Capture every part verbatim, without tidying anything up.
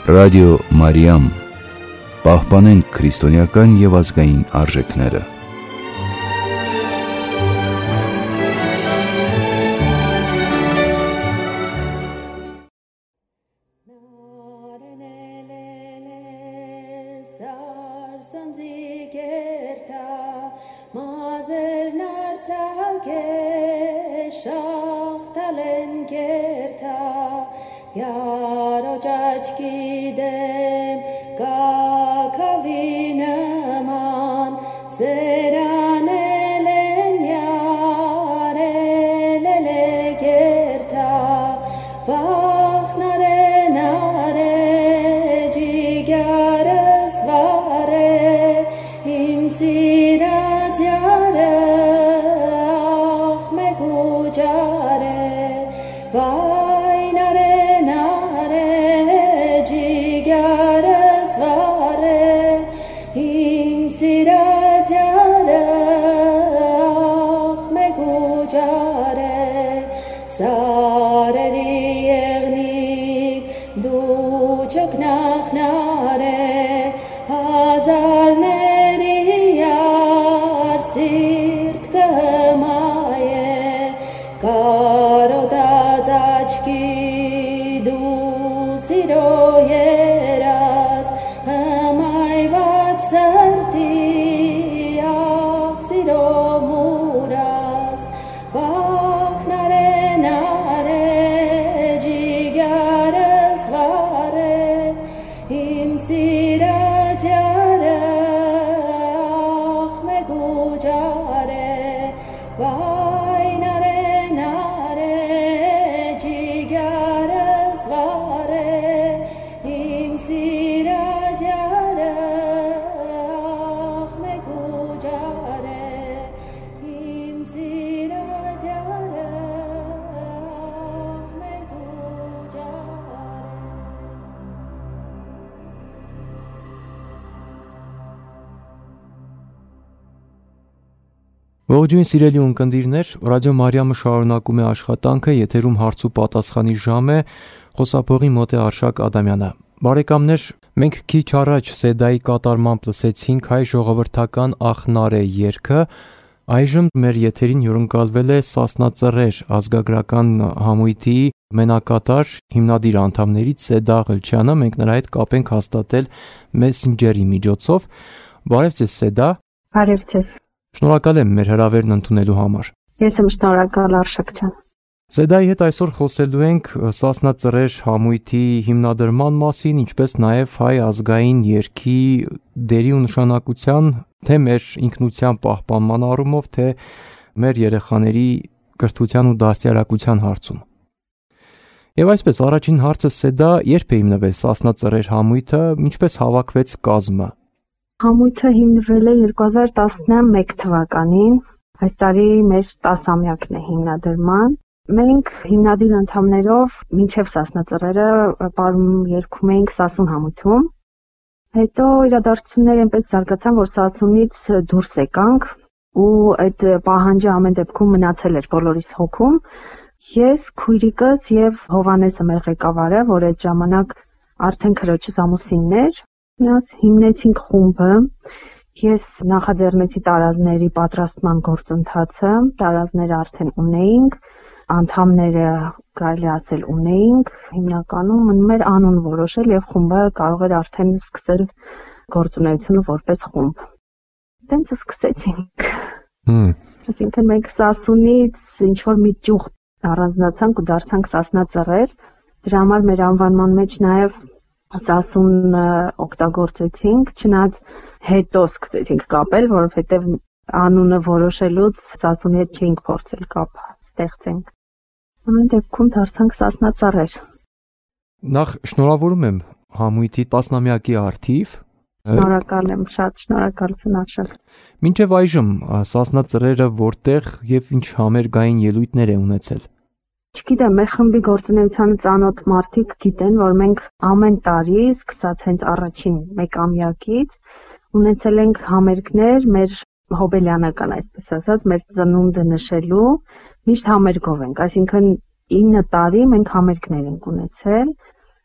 Ռադիո Մարիամ, պահպանենք քրիստոնեական և ազգային արժեքները։ Ողջույն սիրելի ունկնդիրներ, Ռադիո Մարիամը շարունակում է աշխատանքը, եթերում հարց ու պատասխանի ժամ է, խոսափողի մոտ է Արշակ Ադամյանը։ Բարեկամներ, մենք քիչ առաջ Սեդայի կատարմամբ լսեցինք հայ ժողովրդական «Ախնարե» երգը, այժմ մեր եթերին հյուրընկալվել է Սասնա Ծռեր ազգագրական համույթի մենակատար հիմնադիր անդամներից Սեդա Աղլչյանը, մենք նրա հետ կապ ենք հաստատել Messenger-ի միջոցով։ Բարև ձեզ Սեդա։ Բարև ձեզ։ Շնորհակալ եմ մեր հրավերն ընդունելու համար։ Ես եմ շնորհակալ Արշակ ջան։ Սեդայի հետ այսօր խոսելու ենք Սասնա Ծռեր համույթի հիմնադրման մասին, ինչպես նաև հայ ազգային երգի դերի ու նշանակության, թե մեր ինքնության պահպանման առումով, թե մեր երեխաների կրթության ու դաստիարակության հարցում։ Եվ այսպես, առաջին հարցը Սեդա, երբ է հիմնվել Սասնա Ծռեր համույթը, ինչպես հավաքվեց կազմը։ Համույթը հիմնվել է երկու հազար տասնմեկ թվականին, այս տարի մեր տասամյակն է հիմնադրման։ Մենք հիմնադիր անդամներով մինչև Սասնա Ծռերը պարում երգում էինք Սասուն համույթում։ Հետո իրադարձությունները այնպես զարգացան, որ Սասունից դուրս եկանք ու այդ պահանջը ամեն դեպքում մնացել էր բոլորիս հոգում։ Ես, քույրիկս եւ Հովանեսը մեր ղեկավարը, որ այդ ժամանակ արդեն քրոջս ամուսինն էր, Մենք հիմնեցինք խումբը, ես նախաձեռնեցի տարազների պատրաստման գործընթացը, տարազները արդեն ունեինք, անդամները կարելի ասել ունեինք, հիմնականում մնում էր անուն որոշել եւ խումբը կարող էր արդեն սկսել գործունեությունը որպես խումբ։ Տենց սկսեցինք։ Հմ։ Այսինքն մենք Սասունից ինչ որ մի ճյուղ առանձնացանք ու դարձանք Սասնա Ծռեր, դրա համար մեր անվանման մեջ նաեւ Սասուն օգտագործեցինք, չնայած հետո սկսեցինք կապել, որովհետև անունը որոշելուց Սասունի հետ չէինք փորձել կապ ստեղծենք։ Ամեն դեպքում դարձանք Սասնա Ծռեր։ Նախ շնորհավորում եմ համույթի տասնամյակի առթիվ։ Շնորհակալ եմ, շատ շնորհակալություն Արշակ։ Մինչև այժմ Սասնա Ծռերը որտեղ եւ ինչ համերգային ելույթներ է ունեցել։ Չգիտեմ, մեր խմբի գործունեությանը ծանոթ մարդիկ գիտեն, որ մենք ամեն տարի, սկսած հենց առաջին մեկամյակից, ունեցել ենք համերգներ, մեր հոբելյանական, այսպես ասած, մեր ծնունդը նշելու, միշտ համերգով ենք, այսինքն ինը տարի մենք համերգներ ենք ունեցել,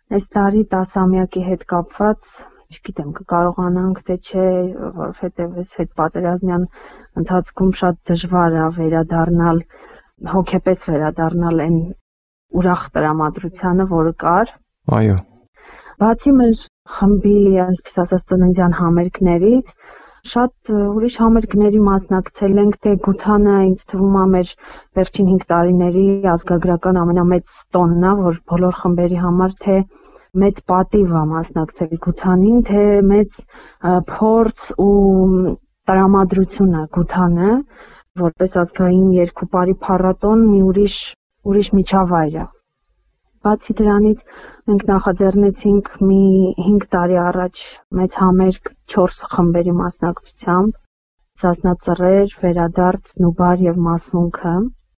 Այս տարի տասամյակի հետ կապված, չգիտեմ, կկարողանանք թե չէ, որովհետև այս հետպատերազմյան ընթացքում շատ դժվար է վերադառնալ, հոգեպես վերադառնալ այն ուրախ տրամադրությանը, որը կար։ Այո։ Բացի մեր խմբի, այսպես ասած, ծննդյան համերգներից, շատ ուրիշ համերգների մասնակցել ենք, թե Գութանը ինձ թվում է մեր վերջին հինգ տարիների ազգագրական ամենամեծ տոնն է, որ բոլոր խմբերի համար թե մեծ պատիվ է մասնակցել Գութանին, թե մեծ փորձ ու տրամադրություն է Գութանը, որպես ազգային երկու փառատոն մի ուրիշ ուրիշ միջավայր է։ Բացի դրանից մենք նախաձեռնեցինք մի հինգ տարի առաջ մեծ համերգ չորս խմբերի մասնակցությամբ, Սասնածռեր, Վերադարձ, Նուբար եւ Մասունքը։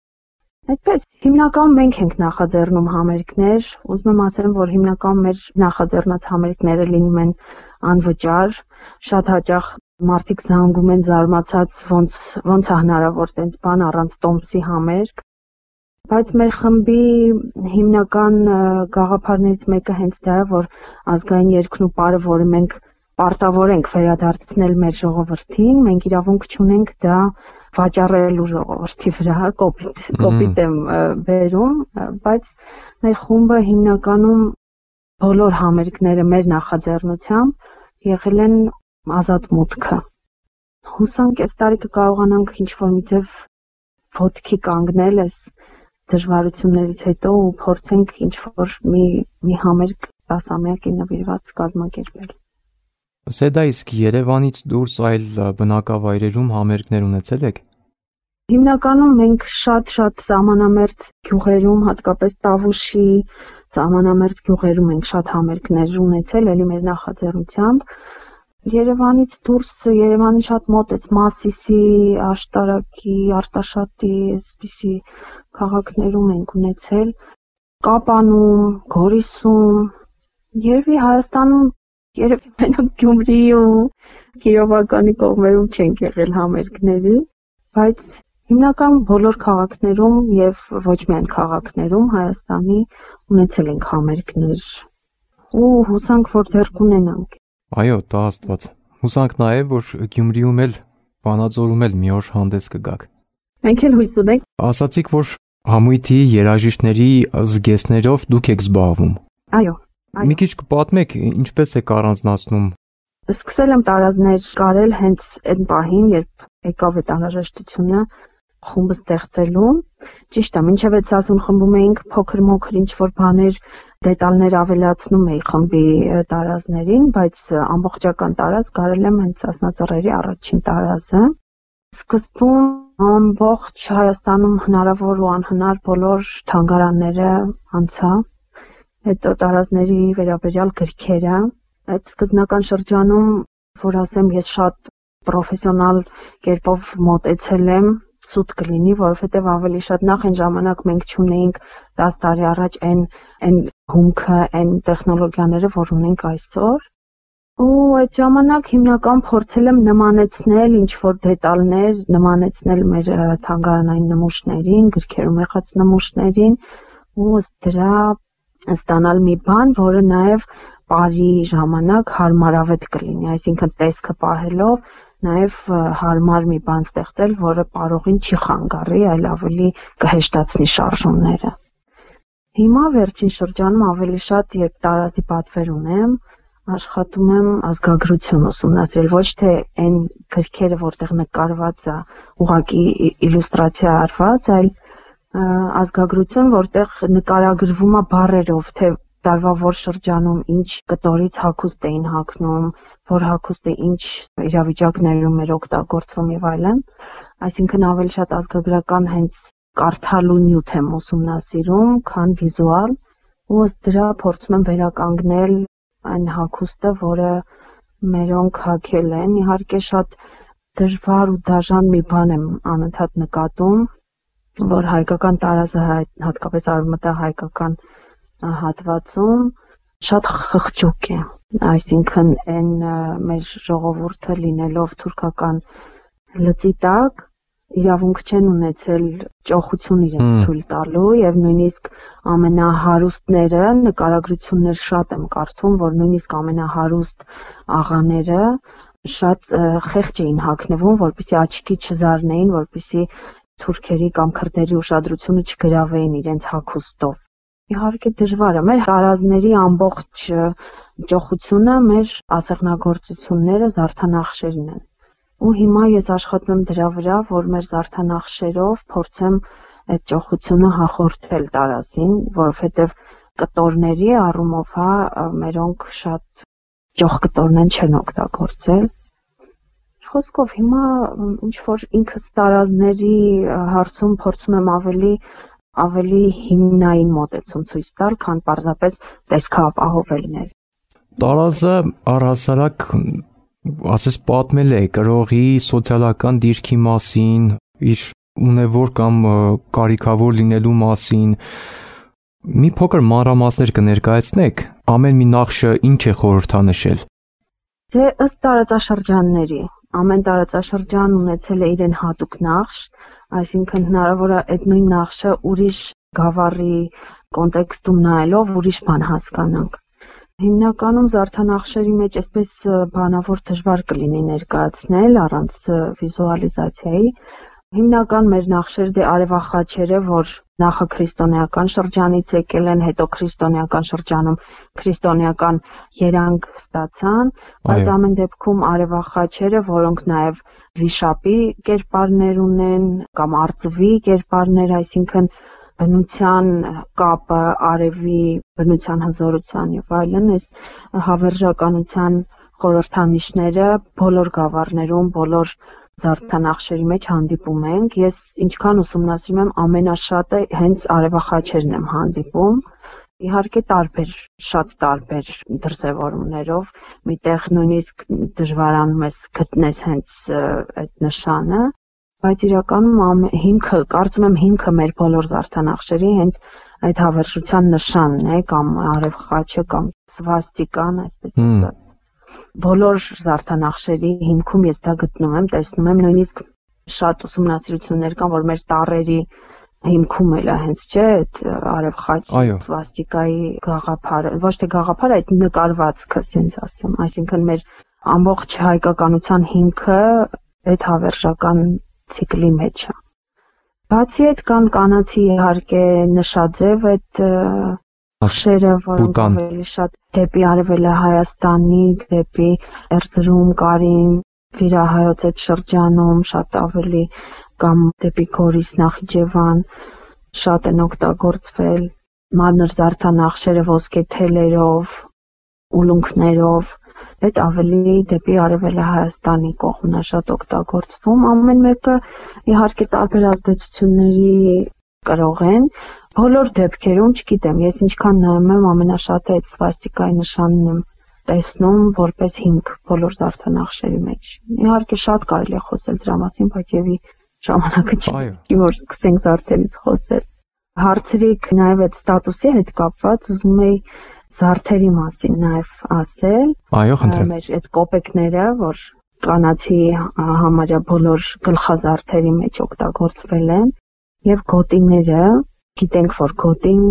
Այդպես հիմնականում մենք ենք նախաձեռնում համերգներ, ուզում եմ ասեմ, որ հիմնականում մեր նախաձեռնած համերգները լինում են անվճար, շատ հաճախ մարդիկ զանգում են զարմացած ոնց ոնց է հնարավոր տենց բան առանց տոմսի համերգ։ Բայց մեր խմբի հիմնական գաղափարներից մեկը հենց դա է, որ ազգային երգն ու պարը, որը մենք պարտավոր ենք վերադարձնել մեր ժողովրդին, մենք իրավունք չունենք դա վաճառելու ժողովրդի վրա, կոպիտ կոպիտ եմ բերում, բայց մեր խումբը հիմնականում բոլոր համերգները մեր նախաձեռնությամբ եղել են ազատ մուտքը։ Հուսանք այս տարի կկարողանանք ինչ-որ մի ձև ոտքի կանգնել այս դժվարություններից հետո ու փորձենք ինչ-որ մի մի համերգ տասամյակի նվիրված կազմակերպել։ Սեդա, իսկ Երևանից դուրս այլ բնակավայրերում համերգներ ունեցել եք։ Հիմնականում մենք շատ-շատ սահմանամերձ գյուղերում, հատկապես Տավուշի սահմանամերձ գյուղերում ենք շատ համերգներ ունեցել, ելի մեր նախաձեռնությամբ։ Երևանից դուրս Երևանի շատ մոտ է Մասիսի, Աշտարակի, Արտաշատի, այսպիսի քաղաքներում ենք ունեցել, Կապանում, Գորիսում, երևի Հայաստանում, երևի մենակ Գյումրի ու Կիրովականի կողմերում չենք եղել համերգների, բայց հիմնականում բոլոր քաղաքներում եւ ոչ միայն քաղաքներում Հայաստանի ունեցել ենք համերգներ ու հուսանք, որ դեռ կունենանք։ Այո, տա Աստված։ Հուսանք նաև, որ Գյումրիում էլ Վանաձորում էլ մի օր հանդես կգաք։ Մենք էլ հույս ունենք։ Ասացիք, որ համույթի երաժիշտների զգեստներով դուք եք զբաղվում։ Այո, այո։ Մի քիչ կպատմեք, ինչպես եք առանձնացնում։ Սկսել եմ տարազներ կարել հենց այն պահին, երբ եկավ այդ անհրաժեշտությունը խումբը ստեղծելու։ Ճիշտ է, մինչև վեցասուն խմբում էինք փոքր-մոքր ինչ-որ բաներ, դետալներ ավելացնում էի խմբի տարազներին, բայց ամբողջական տարազ կարել եմ հենց Սասնածռերի առաջին տարազը։ Սկզբում ամբողջ Հայաստանում հնարավոր ու անհնար բոլոր թանգարանները անցա, հետո տարազների վերաբերյալ գրքերը։ Այդ սկզբնական շրջանում, որ ասեմ, ես շատ պրոֆեսիոնալ կերպով մոտեցել եմ, սուտ կլինի, որովհետև ավելի շատ նախ այն ժամանակ մենք չունեինք տասը տարի առաջ այն այն հումքը, այն տեխնոլոգիաները, որ ունենք այսօր։ Ու այդ ժամանակ հիմնական փորձել եմ նմանեցնել ինչ-որ դետալներ, նմանեցնել մեր թանգարանային նմուշներին, գրքերում եղած նմուշներին ու ըստ դրա ստանալ մի բան, որը նաև բարի ժամանակ հարմարավետ կլինի, այսինքն տեսքը պահելով նաև հարմար մի բան ստեղծել, որը պարողին չի խանգարի, այլ ավելի կհեշտացնի շարժումները։ Հիմա վերջին շրջանում ավելի շատ, երբ տարազի պատվեր ունեմ, աշխատում եմ ազգագրություն ուսումնասիրել, ոչ թե այն գրքերը, որտեղ նկարված է, ուղղակի իլյուստրացիա արված, այլ ազգագրություն, որտեղ նկարագրվում է բառերով, թե տարվա որ շրջանում ինչ կտորից հագուստ էին հագնում, որ հագուստը ինչ իրավիճակներում էր օգտագործվում եւ այլն, այսինքն ավելի շատ ազգագրական հենց կարդալու նյութ եմ ուսումնասիրում, քան վիզուալ, ու ըստ դրա փորձում եմ վերականգնել այն հագուստը, որը մերոնք հագել են։ Իհարկե շատ դժվար ու դաժան մի բան եմ անընդհատ նկատում, որ հայկական տարազը, հատկապես արևմտահայկական հատվածում շատ խղճուկ է, այսինքն այն մեր ժողովուրդը լինելով թուրքական լծի տակ, իրավունք չեն ունեցել ճոխություն իրենց թույլ տալու եւ նույնիսկ ամենահարուստները նկարագրություններ շատ եմ կարդում, որ նույնիսկ ամենահարուստ աղաները շատ խեղճ էին հագնվում, որպեսզի աչքի չզարնեին, որպեսզի թուրքերի կամ քրդերի ուշադրությունը չգրավեին իրենց հագուստով։ Իհարկե դժվար է, մեր տարազների ամբողջ ճոխությունը մեր ասեղնագործությունները զարդանախշերն են։ Ու հիմա ես աշխատում եմ դրա վրա, որ մեր զարդանախշերով փորձեմ այդ ճոխությունը հաղորդել տարազին, որովհետև կտորների առումով հա մերոնք շատ ճոխ կտորներ չեն օգտագործել։ Խոսքով հիմա ինչ որ ինքս տարազների հարցում փորձում եմ ավելի ավելի հիմնային մոտեցում ցույց տալ, քան պարզապես տեսքապահովելներ։ Տարազը առհասարակ ասես պատմել է գրողի սոցիալական դիրքի մասին, իր ունևոր կամ կարիքավոր լինելու մասին։ Մի փոքր մանրամասներ կներկայացնեք, ամեն մի նախշը ինչ է խորհրդանշել։ Դե ըստ տարածաշրջանների, ամեն տարածաշրջան ունեցել է իրեն հատուկ նախշ, այսինքն հնարավոր է այդ նույն նախշը ուրիշ գավառի կոնտեքստում նայելով ուրիշ բան հասկանանք։ Հիմնականում զարդանախշերի մեջ այսպես բանավոր դժվար կլինի ներկայացնել առանց վիզուալիզացիայի։ Հիմնական մեր նախշերը դե արևախաչերը, որ նախաքրիստոնեական շրջանից եկել են, հետո քրիստոնեական շրջանում քրիստոնեական երանգ ստացան, բայց ամեն դեպքում արևախաչերը, որոնք նաև վիշապի կերպարներ ունեն կամ արծվի կերպարներ, այսինքն բնության կապը, արևի բնության հզորության եւ այլն, այս հավերժականության խորհրդանիշները բոլոր գավառներում, բոլոր զարդանախշերի մեջ հանդիպում ենք։ Ես ինչքան ուսումնասիրում եմ, ամենաշատը հենց արևախաչերն եմ հանդիպում։ Իհարկե տարբեր, շատ տարբեր դրսևորումներով, միտեղ նույնիսկ դժվարանում ես գտնես հենց այդ նշանը, բայց իրականում հիմքը, կարծում եմ հիմքը մեր բոլոր զարդանախշերի հենց այդ հավերժության նշանն է, կամ արևխաչը, կամ սվաստիկան, այսպես ասած։ Բոլոր զարդանախշերի հիմքում ես դա գտնում եմ, տեսնում եմ, նույնիսկ շատ ուսումնասիրություններ կան, որ մեր տառերի հիմքում էլ է հենց չէ, այդ արևխաչ սվաստիկայի գաղափարը, ոչ թե գաղափարը, այդ նկարվածքը, ասենց ասեմ, այսինքն մեր ամբողջ հայկականության հիմքը այդ հավերժական ցիկլի մեջ է։ Բացի այդ կան կանացի իհարկե նշաձև այդ նախշերը, որոնք ավելի շատ դեպի արևելը Հայաստանի, դեպի Էրզրում, Կարին, Վիրահայոց այդ շրջանում շատ ավելի, կամ դեպի Գորիս, Նախիջևան շատ են օգտագործվել, մանր զարդանախշերը ոսկե թելերով, ուլունքներով, այդ ավելի դեպի արևելը Հայաստանի կողմն է շատ օգտագործվում, ամեն մեկը իհարկե տարբեր ազդեցությունների կրող են, բոլոր դեպքերում, չգիտեմ, ես ինչքան նայում եմ, ամենաշատը այդ սվաստիկայի նշանն եմ տեսնում որպես հիմք բոլոր զարդանախշերի մեջ։ Իհարկե շատ կարելի է խոսել դրա մասին, բայց եւի ժամանակը չի, որ սկսենք զարդերից խոսել։ Հարցրիք նաև այդ ստատուսի հետ կապված, ուզում եի զարդերի մասին նաև ասել։ Այո, խնդրեմ։ Մեր այդ կոպեկները, որ կանացի համարյա բոլոր գլխազարդերի մեջ օգտագործվել են, եւ գոտիները, գիտենք, որ գոտին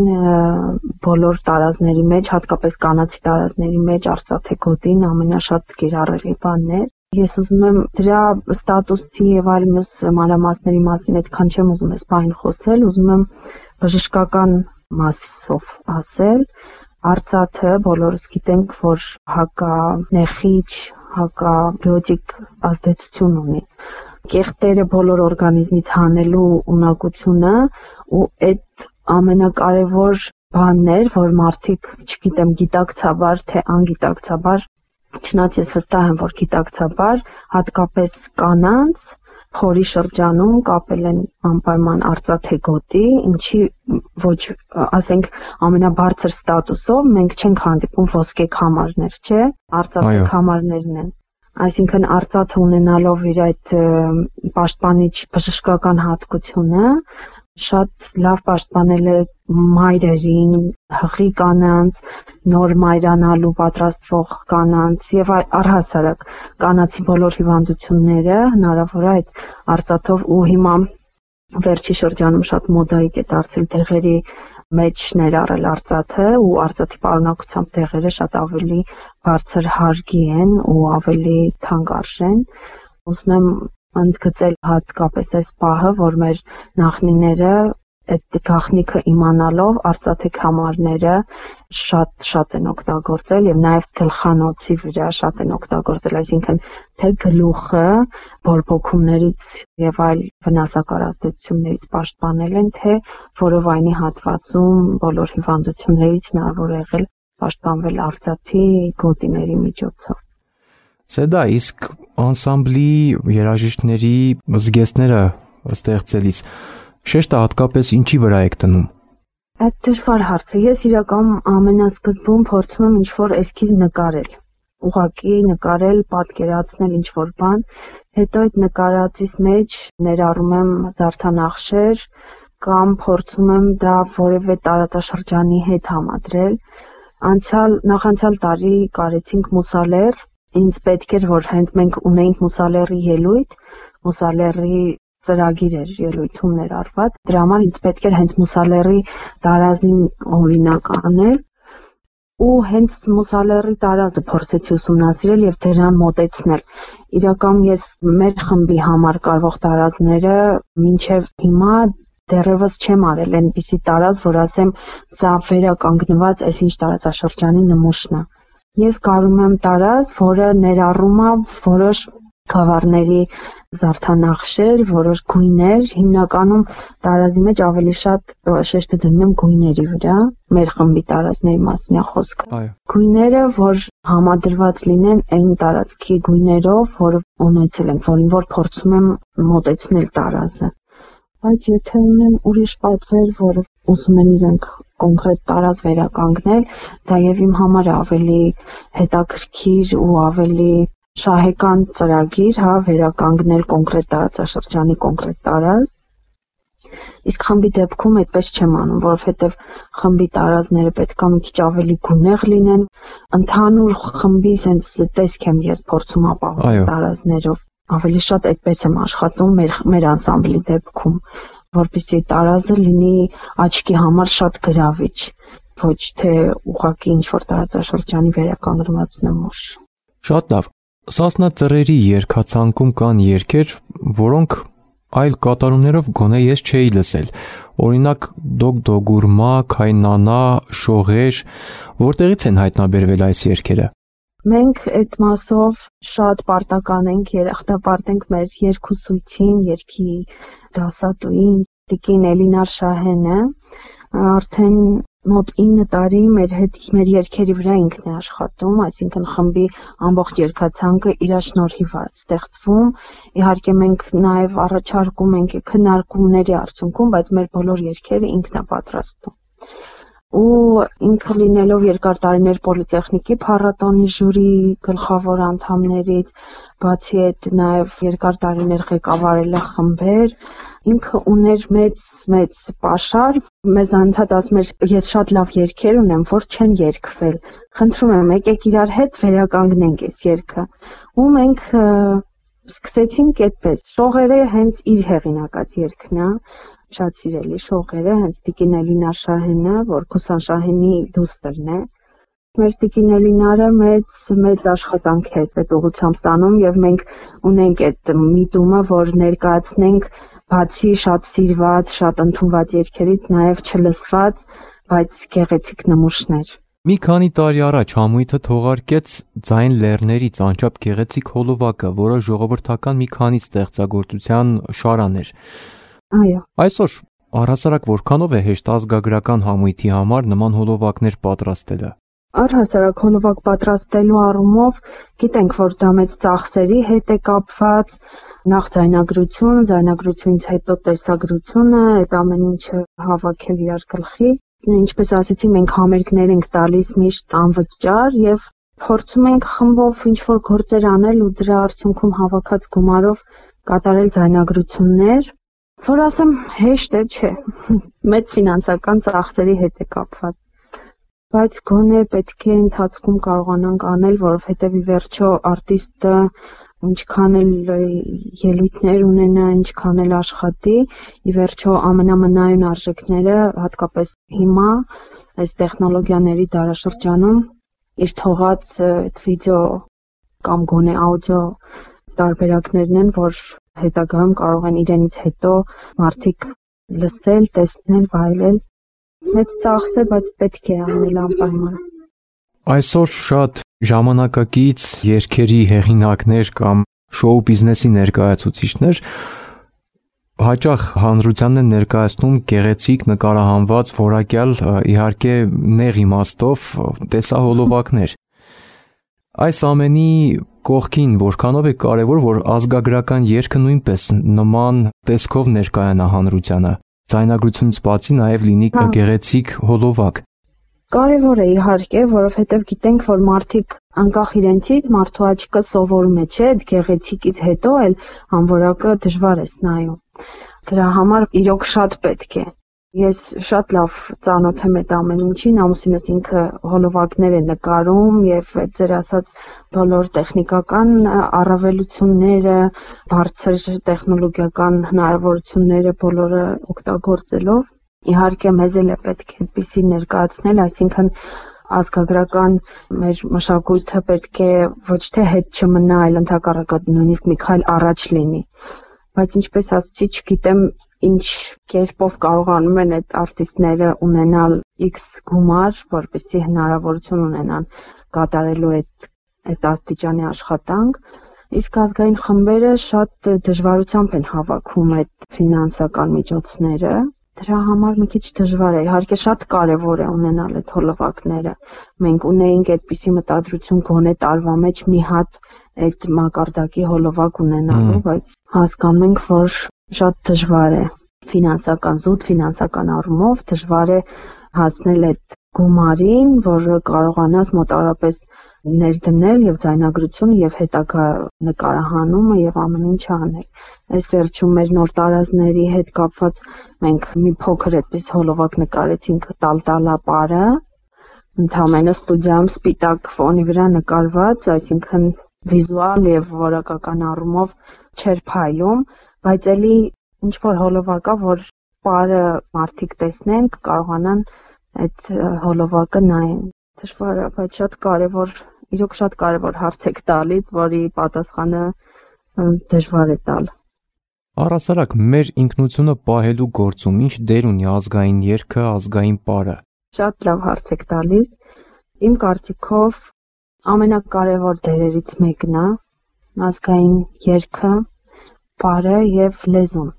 բոլոր տարազների մեջ, հատկապես կանացի տարազների մեջ արծաթե գոտին ամենաշատ կիրառելի բանն է։ Ես ուզում եմ դրա ստատուսի եւ այլ մյուս մանրամասների մասին այդքան չեմ ուզում այս բանին խոսել, ուզում եմ բժշկական մասով ասել։ Արծաթը բոլորս գիտենք, որ հականեխիչ, հակաբիոտիկ ազդեցություն ունի։ Կեղտերը բոլոր օրգանիզմից հանելու ունակությունը ու այդ ամենակարևոր բանն էր, որ մարդիկ, չգիտեմ, գիտակցաբար թե անգիտակցաբար, չնայած ես վստահ եմ, որ գիտակցաբար, հատկապես կանանց խորի շրջանում կապել են անպայման արծաթե գոտի, ինչի ոչ, ասենք, ամենաբարձր ստատուսով մենք չենք հանդիպում ոսկե քամարներ, չէ՞, արծաթե քամարներն են։ Այսինքն արծաթը ունենալով իր այդ պաշտպանիչ բժշկական հատկությունը, շատ լավ պաշտպանել է մայրերին, հղի կանանց, նոր մայրանալու պատրաստվող կանանց եւ առհասարակ կանացի բոլոր հիվանդությունները հնարավոր է այդ արծաթով ու հիմա վերջի շրջանում շատ մոդայիկ է դարձել դեղերի մեջ ներառել արծաթը ու արծաթի պարունակությամբ դեղերը շատ ավելի բարձր հարգի են ու ավելի թանկ արժեն։ Ուզում եմ ընդգծել հատկապես այս պահը, որ մեր նախնիները այդ գաղտնիքը իմանալով արծաթե քամարները շատ-շատ են օգտագործել եւ նաեւ գլխանոցի վրա շատ են օգտագործել, այսինքն թե գլուխը բորբոքումներից եւ այլ վնասակար ազդեցություններից պաշտպանել են, թե որովայնի հատվածում բոլոր հիվանդություններից հնարավոր է եղել պաշտպանվել արծաթի գոտիների միջոցով։ Սեդա, իսկ անսամբլի երաժիշտների զգեստները ստեղծելիս շեշտը հատկապես ինչի վրա եք դնում։ Այդ դժվար հարց է։ Ես իրականում ամենասկզբում փորձում եմ ինչ-որ էսքիզ նկարել, ուղղակի նկարել, պատկերացնել ինչ-որ բան, հետո այդ նկարածից մեջ ներառում եմ զարդանախշեր կամ փորձում եմ դա որևէ տարածաշրջանի հետ համադրել։ Անցյալ նախանցյալ տարի կարեցինք Մուսալեր, ինձ պետք էր, որ հենց մենք ունեինք Մուսալերի ելույթ, Մուսալերի ծրագիր էր ելույթում ներառված, դրա համար ինձ պետք էր հենց Մուսալերի տարազին օրինակ անել ու հենց Մուսալերի տարազը փորձեցի ուսումնասիրել եւ դրան մոտեցնել։ Իրականում ես մեր խմբի համար կարվող տարազները մինչեւ հիմա դեռևս չեմ արել այնպիսի տարազ, որ ասեմ, սա վերականգնված այսինչ տարածաշրջանի նմուշն է։ Ես կարում եմ տարազ, որը ներառում է որոշ գավառների զարդանախշեր, որոշ գույներ, հիմնականում տարազի մեջ ավելի շատ շեշտը դնում եմ գույների վրա, մեր խմբի տարազների մասին է խոսքը։ Գույները, որ համադրված լինեն այն տարածքի գույներով, որը ունեցել ենք, որին որ փորձում եմ մոտեցնել տարազը։ Բայց եթե ունեմ ուրիշ պատվեր, որ ուզում են իրենք կոնկրետ տարազ վերականգնել, դա եւ իմ համար ավելի հետաքրքիր ու ավելի շահեկան ծրագիր, հա, վերականգնել կոնկրետ տարածաշրջանի կոնկրետ տարազ։ Իսկ խմբի դեպքում այդպես չեմ անում, որովհետեւ խմբի տարազները պետք է մի քիչ ավելի գունեղ լինեն։ Ընդհանուր խմբի sense տեսք եմ ես փորձում ապահովել տարազներով։ Ավելի շատ այդպես եմ աշխատում մեր մեր անսամբլի դեպքում, որպեսզի տարազը լինի աչքի համար շատ գրավիչ, ոչ թե ուղղակի ինչ-որ տարածաշրջանի վերականգնված նմուշ։ Շատ լավ։ Սասնա ծռերի երգացանկում կան երգեր, որոնք այլ կատարումներով գոնե ես չէի լսել։ Օրինակ Դոգ Դոգուրմա, Քայնանա, Շողեր, որտեղից են հայտնաբերվել այս երգերը։ Մենք այդ մասով շատ պարտական ենք, երախտապարտ ենք մեր երգուսույցին, երգի դասատուին, տիկին Էլինար Շահենը, արդեն մոտ ինը տարի մեր հետ մեր երգերի վրա ինքն է աշխատում, այսինքն խմբի ամբողջ երգացանկը իր շնորհիվ է ստեղծվում։ Իհարկե մենք նաև առաջարկում ենք քննարկումների արդյունքում, բայց մեր բոլոր երգերը ինքն է պատրաստում։ Ու ինքը լինելով երկար տարիներ պոլիտեխնիկի փառատոնի ժյուրի գլխավոր անդամներից, բացի այդ նաև երկար տարիներ ղեկավարել է խմբեր, ինքը ուներ մեծ մեծ պաշար, մեզ անդադ ասում էր, ես շատ լավ երգեր ունեմ, որ չեն երգվել, խնդրում եմ եկեք իրար հետ վերականգնենք այս երգը։ Ու մենք սկսեցինք այդպես, Շողերը հենց իր հեղինակած երգն է, շատ սիրելի Շողերը, հենց տիկին Էլինար Շահենը, որ Քուսան Շահենի դուստրն է։ Մեր տիկին Էլինարը մեծ մեծ աշխատանք է այդ ուղղությամբ տանում եւ մենք ունենք այդ միտումը, որ ներկայացնենք բացի շատ սիրված, շատ ընդունված երգերից նաեւ չլսված, բայց գեղեցիկ նմուշներ։ Մի քանի տարի առաջ համույթը թողարկեց Ձայն լեռներից անչափ գեղեցիկ հոլովակը, որը ժողովրդական մի քանի ստեղծագործության շարան էր։ Այո։ Այսօր առհասարակ որքանով է հեշտ ազգագրական համույթի համար նման հոլովակներ պատրաստելը։ Առհասարակ հոլովակ պատրաստելու առումով գիտենք, որ դա մեծ ծախսերի հետ է կապված, նախ ձայնագրություն, ձայնագրությունից հետո տեսագրությունը, այդ ամեն ինչը հավաքել իրար գլխի։ Ինչպես ասեցի, մենք համերգներ ենք տալիս միշտ անվճար եւ փորձում ենք խմբով ինչ-որ գործեր անել ու դրա արդյունքում հավաքած գումարով կատարել ձայնագրություններ։ Որ ասեմ հեշտ է, չէ։ Մեծ ֆինանսական ծախսերի հետ է կապված։ Բայց գոնե պետք է ընթացքում կարողանանք անել, որովհետև ի վերջո արտիստը ինչքան էլ ելույթներ ունենա, ինչքան էլ աշխատի, ի վերջո ամենամնայուն արժեքները, հատկապես հիմա, այս տեխնոլոգիաների դարաշրջանում, իր թողած վիդեո կամ գոնե աուդիո տարբերակներն են, որ հետագայում կարող են իրենից հետո մարդիկ լսել, տեսնել, վայելել։ Մեծ ծախս է, բայց պետք է անել անպայման։ Այսօր շատ ժամանակակից երգերի հեղինակներ կամ շոու բիզնեսի ներկայացուցիչներ հաճախ հանրությանն են ներկայացնում գեղեցիկ նկարահանված որակյալ, իհարկե նեղ իմաստով տեսահոլովակներ։ Այս ամենի կողքին որքանով է կարևոր, որ ազգագրական երգը նույնպես նման տեսքով ներկայանա հանրությանը, ձայնագրությունից բացի նաև լինի գեղեցիկ հոլովակ։ Կարևոր է իհարկե, որովհետև գիտենք, որ մարդիկ անկախ իրենցից մարդու աչքը սովորում է, չէ՞, այդ գեղեցիկից հետո էլ անորակը դժվար է նայում։ Դրա համար իրոք շատ պետք է։ Ես շատ լավ ծանոթ եմ այդ ամեն ինչին, ամուսինս ինքը հոլովակներ է նկարում եւ ձեր ասած բոլոր տեխնիկական առավելությունները, բարձր տեխնոլոգիական հնարավորությունները բոլորը օգտագործելով, իհարկե մեզ էլ է պետք է այդպիսի ներկայացնել, այսինքն ազգագրական մեր մշակույթը պետք է ոչ թե հետ չմնա, այլ ընդհակառակը նույնիսկ մի քայլ առաջ լինի։ Բայց ինչպես ասացի, չգիտեմ ինչ կերպով կարողանում են այդ արտիստները ունենալ X գումար, որպեսզի հնարավորություն ունենան կատարելու այդ այդ աստիճանի աշխատանք, իսկ ազգային խմբերը շատ դժվարությամբ են հավաքում այդ ֆինանսական միջոցները։ Դրա համար մի քիչ դժվար է, իհարկե շատ կարևոր է ունենալ այդ հոլովակները։ Մենք ունեինք այդպիսի մտադրություն գոնե տարվա մեջ մի հատ այդ մակարդակի հոլովակ ունենալու, բայց հասկանում ենք, որ շատ դժվար է ֆինանսական զուտ, ֆինանսական առումով դժվար է հասնել այդ գումարին, որը կարողանաս մոտավորապես ներդնել եւ ձայնագրությունը եւ հետագա նկարահանումը եւ ամեն ինչը անել։ Այս վերջում մեր նոր տարազների հետ կապված մենք մի փոքր այդպես հոլովակ նկարեցինք Տալտալապարը, ընդհանրապես ստուդիայում սպիտակ ֆոնի վրա նկարված, այսինքն վիզուալ եւ որակական առումով չէր փայլում, բայց էլի ինչ որ հոլովակա, որ պարը մարդիկ տեսնեն, կարողանան այդ հոլովակը նայեն։ Դժվար է, բայց շատ կարևոր, իրոք շատ կարևոր հարց եք տալիս, որի պատասխանը դժվար է տալ։ Առհասարակ մեր ինքնությունը պահելու գործում ինչ դեր ունի ազգային երգը, ազգային պարը։ Շատ լավ հարց եք տալիս։ Իմ կարծիքով ամենակարևոր դերերից մեկն է ազգային երգը, պարը եւ լեզուն։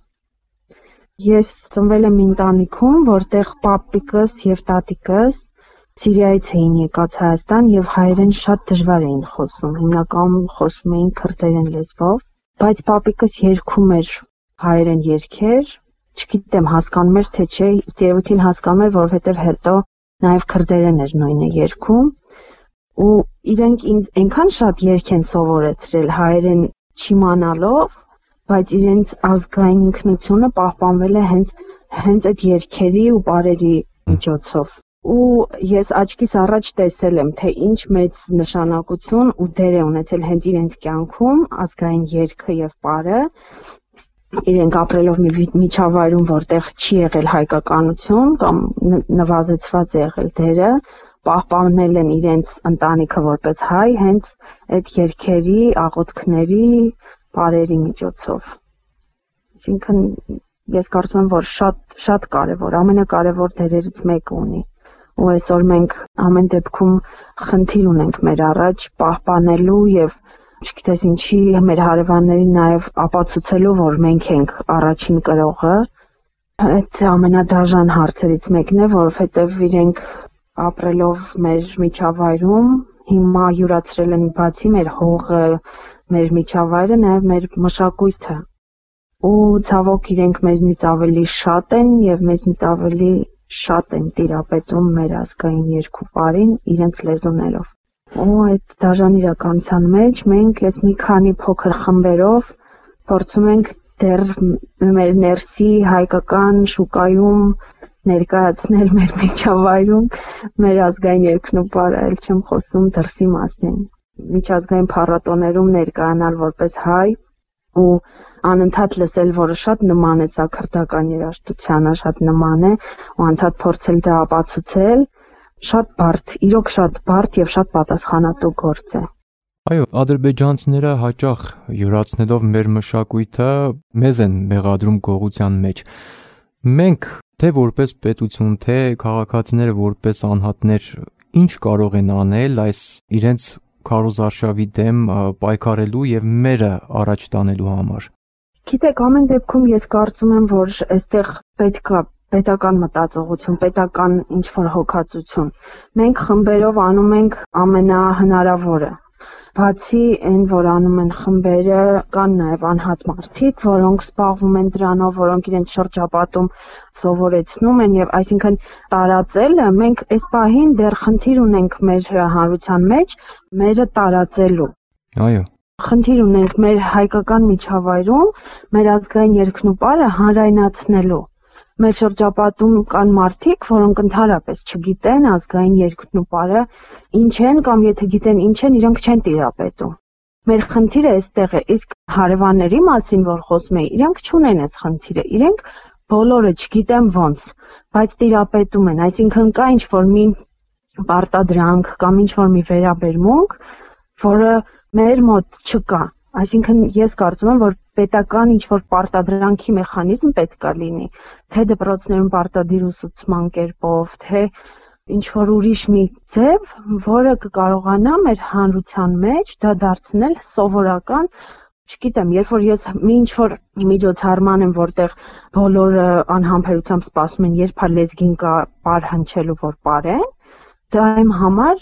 Ես ծնվել եմ ընտանիքում, որտեղ պապիկս եւ տատիկս Սիրիայից էին եկած Հայաստան եւ հայերեն շատ դժվար էին խոսում, հիմնականում խոսում էին քրդերեն լեզվով, բայց պապիկս երգում էր հայերեն երգեր, չգիտեմ հասկանում էր թե չէ, երևույթին հասկանում էր, որովհետեւ հետո նաեւ քրդերեն էր նույնը երգում, ու իրենք ինձ այնքան շատ երգ են սովորեցրել հայերեն չիմանալով, բայց իրենց ազգային ինքնությունը պահպանվել է հենց հենց այդ երգերի ու բարերի միջոցով։ Ու ես աչքիս առաջ տեսել եմ, թե ինչ մեծ նշանակություն ու դեր է ունեցել հենց իրենց կյանքում ազգային երգը եւ պարը, իրենք ապրելով մի միջավայրում, որտեղ չի եղել հայկականություն կամ նվազեցված է եղել դերը, պահպանել են իրենց ընտանիքը որպես հայ, հենց այդ երգերի, աղոթքների, պարերի միջոցով։ Այսինքն ես կարծում եմ, որ շատ շատ կարևոր, ամենակարևոր դերերից մեկը ունի։ Ու այսօր մենք ամեն դեպքում խնդիր ունենք մեր առաջ պահպանելու եւ չգիտես ինչի մեր հարևաններին նաեւ ապացուցելու, որ մենք ենք առաջին կրողը։ Այդ ամենադաժան հարցերից մեկն է, որովհետեւ իրենք ապրելով մեր միջավայրում հիմա յուրացրել են բացի մեր հողը, մեր միջավայրը, նաեւ մեր մշակույթը։ Ու ցավոք իրենք մեզնից ավելի շատ են եւ մեզնից ավելի շատ են տիրապետում մեր ազգային երգու պարին իրենց լեզուներով։ Ու այդ դաժան իրականության մեջ մենք այս մի քանի փոքր խմբերով փորձում ենք դեռ մեր ներսի հայկական շուկայում ներկայացնել մեր միջավայրում մեր ազգային երգն ու պարը, այլ չեմ խոսում դրսի մասին։ Միջազգային փառատոներում ներկայանալ որպես հայ ու անընդհատ լսել, որը շատ նման է սա քրդական երաժշտությանը, շատ նման է, ու անդադ փորձել դա ապացուցել, շատ բարդ, իրոք շատ բարդ եւ շատ պատասխանատու գործ է։ Այո, ադրբեջանցիները հաճախ յուրացնելով մեր մշակույթը մեզ են մեղադրում գողության մեջ։ Մենք թե որպես պետություն, թե քաղաքացիները որպես անհատներ ինչ կարող են անել այս իրենց քարոզարշավի դեմ պայքարելու եւ մերը առաջ տանելու համար։ Գիտեք, ամեն դեպքում ես կարծում եմ, որ այստեղ պետք է պետական մտածողություն, պետական ինչ-որ հոգացություն։ Մենք խմբերով անում ենք ամենահնարավորը։ Բացի այն, որ անում են խմբերը, կան նաև անհատ մարդիկ, որոնք զբաղվում են դրանով, որոնք իրենց շրջապատում սովորեցնում են եւ այսինքն տարածելը, մենք այս պահին դեռ խնդիր ունենք մեր հանրության մեջ, մերը տարածելու։ Այո։ Խնդիր ունենք մեր հայկական միջավայրում, մեր ազգային երգն ու պարը հանրայնացնելու։ Մեր շրջապատում կան մարդիկ, որոնք ընդհանրապես չգիտեն ազգային երգն ու պարը ինչ են, կամ եթե գիտեն ինչ են, իրենք չեն տիրապետում։ Մեր խնդիրը այստեղ է, իսկ հարևանների մասին, որ խոսում էի, իրենք չունեն այս խնդիրը, իրենք բոլորը չգիտեն ոնց, բայց տիրապետում են, այսինքն կա ինչ-որ մի պարտադրանք կամ ինչ-որ մի վերաբերմունք, որը մեր մոտ չկա։ Այսինքն ես կարծում եմ, որ պետական ինչ-որ պարտադրանքի մեխանիզմ պետք է լինի, թե դպրոցներում պարտադիր ուսուցման կերպով, թե ինչ-որ ուրիշ մի ձև, որը կկարողանա մեր հանրության մեջ դա դարձնել սովորական, չգիտեմ, երբ որ ես մի ինչ-որ միջոցառման եմ, որտեղ բոլորը անհամբերությամբ սպասում են, երբ է լեզգին կա պար հնչելու, որ պարեն, դա իմ համար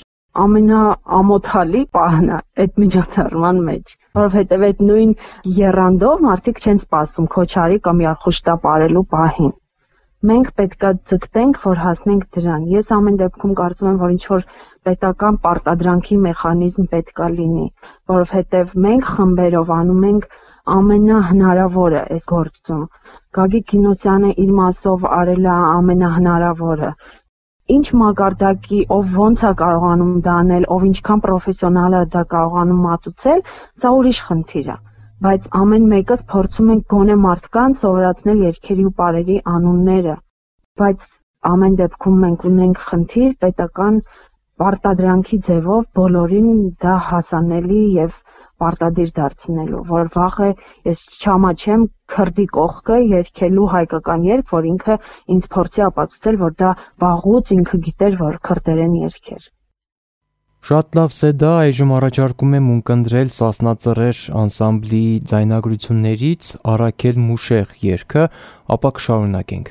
ամենաամոթալի պահն է այդ միջոցառման մեջ, որովհետև այդ նույն եռանդով մարդիկ չեն սպասում քոչարի կամ յարխուշտա պարելու պահին։ Մենք պետքա ձգտենք, որ հասնենք դրան։ Ես ամեն դեպքում կարծում եմ, որ ինչ-որ պետական պարտադրանքի մեխանիզմ պետքա լինի, որովհետև մենք խմբերով անում ենք ամենահնարավորը այս գործում։ Գագիկ Գինոսյանը իր մասով արել է ամենահնարավորը։ Ինչ մակարդակի, ով ոնց է կարողանում դա անել, ով ինչքան պրոֆեսիոնալ է դա կարողանում մատուցել, սա ուրիշ խնդիր է, բայց ամեն մեկս փորձում ենք գոնե մարդկան սովորացնել երգերի ու պարերի անունները, բայց ամեն դեպքում մենք ունենք խնդիր պետական պարտադրանքի ձևով բոլորին դա հասանելի եւ պարտադիր դարձնելու, որ վաղը ես չամաչեմ քրդի կողքը երգելու հայկական երգ, որ ինքը ինձ փորձի ապացուցել, որ դա վաղուց ինքը գիտեր, որ քրդերեն երգ էր։ Շատ լավ Սեդա, այժմ առաջարկում եմ ունկնդրել Սասնա Ծռեր անսամբլի ձայնագրություններից Արաքել Մուշեղ երգը, ապա կշարունակենք։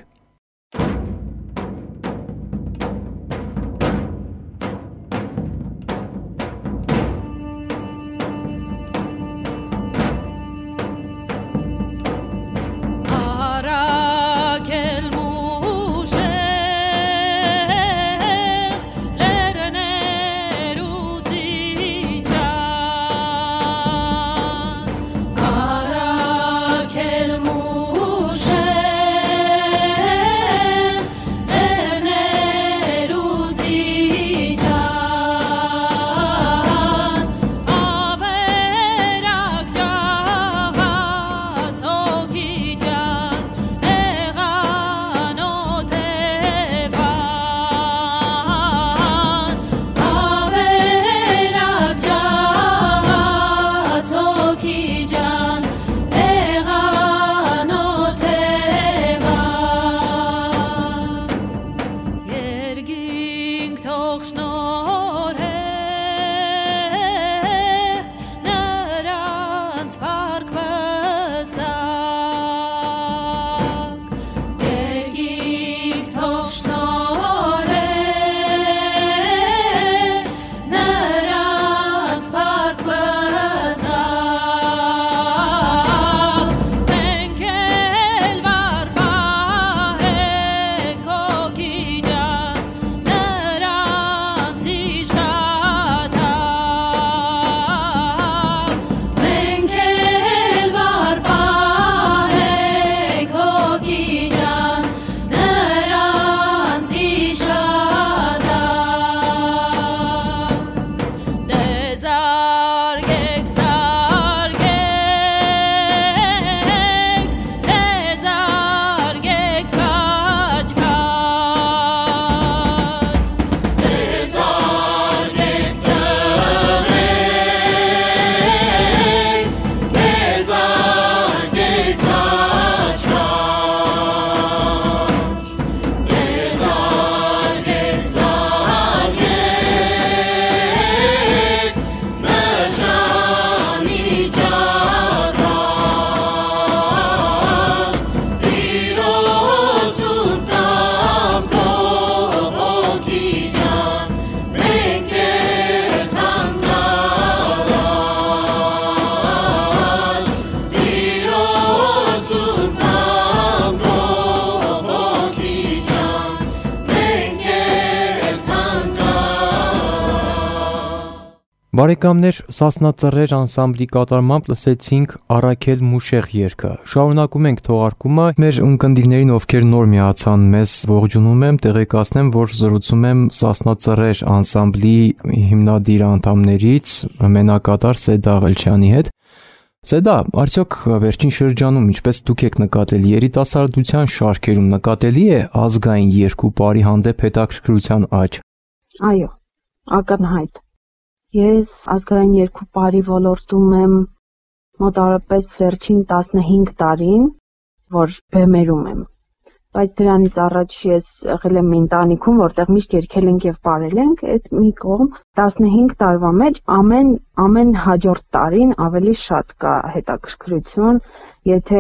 Բարեկամներ, Սասնա ծռեր անսամբլի կատարմամբ լսեցինք Առաքել Մուշեղ երգը։ Շարունակում ենք թողարկումը։ Մեր ունկնդիրներին, ովքեր նոր միացան մեզ, ողջունում եմ, տեղեկացնեմ, որ զրուցում եմ Սասնա ծռեր անսամբլի հիմնադիր անդամներից մենակատար Սեդա Աղելչյանի հետ։ Սեդա, արդյոք վերջին շրջանում, ինչպես դուք եք նկատել, երիտասարդության շարքերում նկատելի է ազգային երգ ու պարի հանդեպ հետաքրքրության աճ։ Այո, ակնհայտ։ Ես ազգային երգ ու պարի ոլորտում եմ մոտավորապես վերջին տասնհինգ տարին, որ բեմերում եմ։ Բայց դրանից առաջ ես եղել եմ մի ընտանիքում, որտեղ միշտ երգել ենք եւ պարել ենք, այդ մի կողմ տասնհինգ տարվա մեջ ամեն ամեն հաջորդ տարին ավելի շատ կա հետաքրքրություն, եթե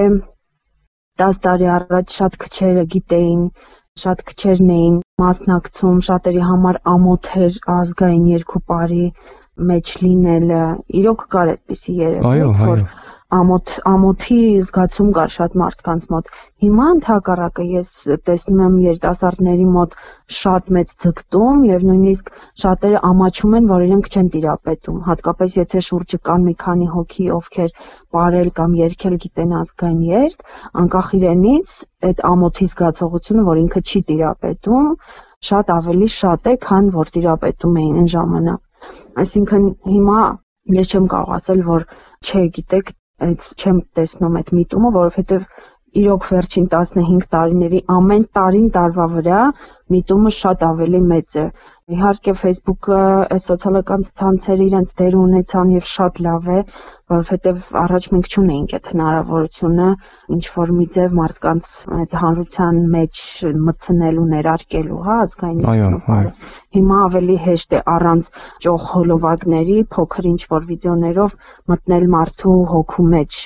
տասը տարի առաջ շատ քչերը գիտեին, շատ քչերն էին մասնակցում, շատերի համար ամոթ էր ազգային երգ ու պարի մեջ լինելը, իրոք կար այդպիսի երևույթ, որ ամոթ ամոթի զգացում կար շատ մարդկանց մոտ։ Հիմա ընդհակառակը ես տեսնում եմ երիտասարդների մոտ շատ մեծ ձգտում եւ նույնիսկ շատերը ամաչում են, որ իրենք չեն տիրապետում, հատկապես եթե շուրջը կան մի քանի հոգի, ովքեր պարել կամ երգել գիտեն ազգային երգ, անկախ իրենից այդ ամոթի զգացողությունը, որ ինքը չի տիրապետում, շատ ավելի շատ է, քան որ տիրապետում էին այն ժամանակ։ Այսինքն հիմա ես չեմ կարող ասել, որ չէ, գիտեք, այդ չեմ տեսնում այդ միտումը, որովհետև իրոք վերջին տասնհինգ տարիների ամեն տարին տարվա վրա միտումը շատ ավելի մեծ է։ Իհարկե Facebook-ը, սոցիալական ցանցերը իրենց դեր ունեցան եւ շատ լավ է, որովհետեւ առաջ մենք չունեինք այդ հնարավորությունը ինչ որ մի ձև մարդկանց այդ հանրության մեջ մտցնելու, ներարկելու, հա, ազգային երգը։ Հիմա ավելի հեշտ է առանց ճոխ հոլովակների փոքր ինչ որ վիդեոներով մտնել մարդու հոգու մեջ։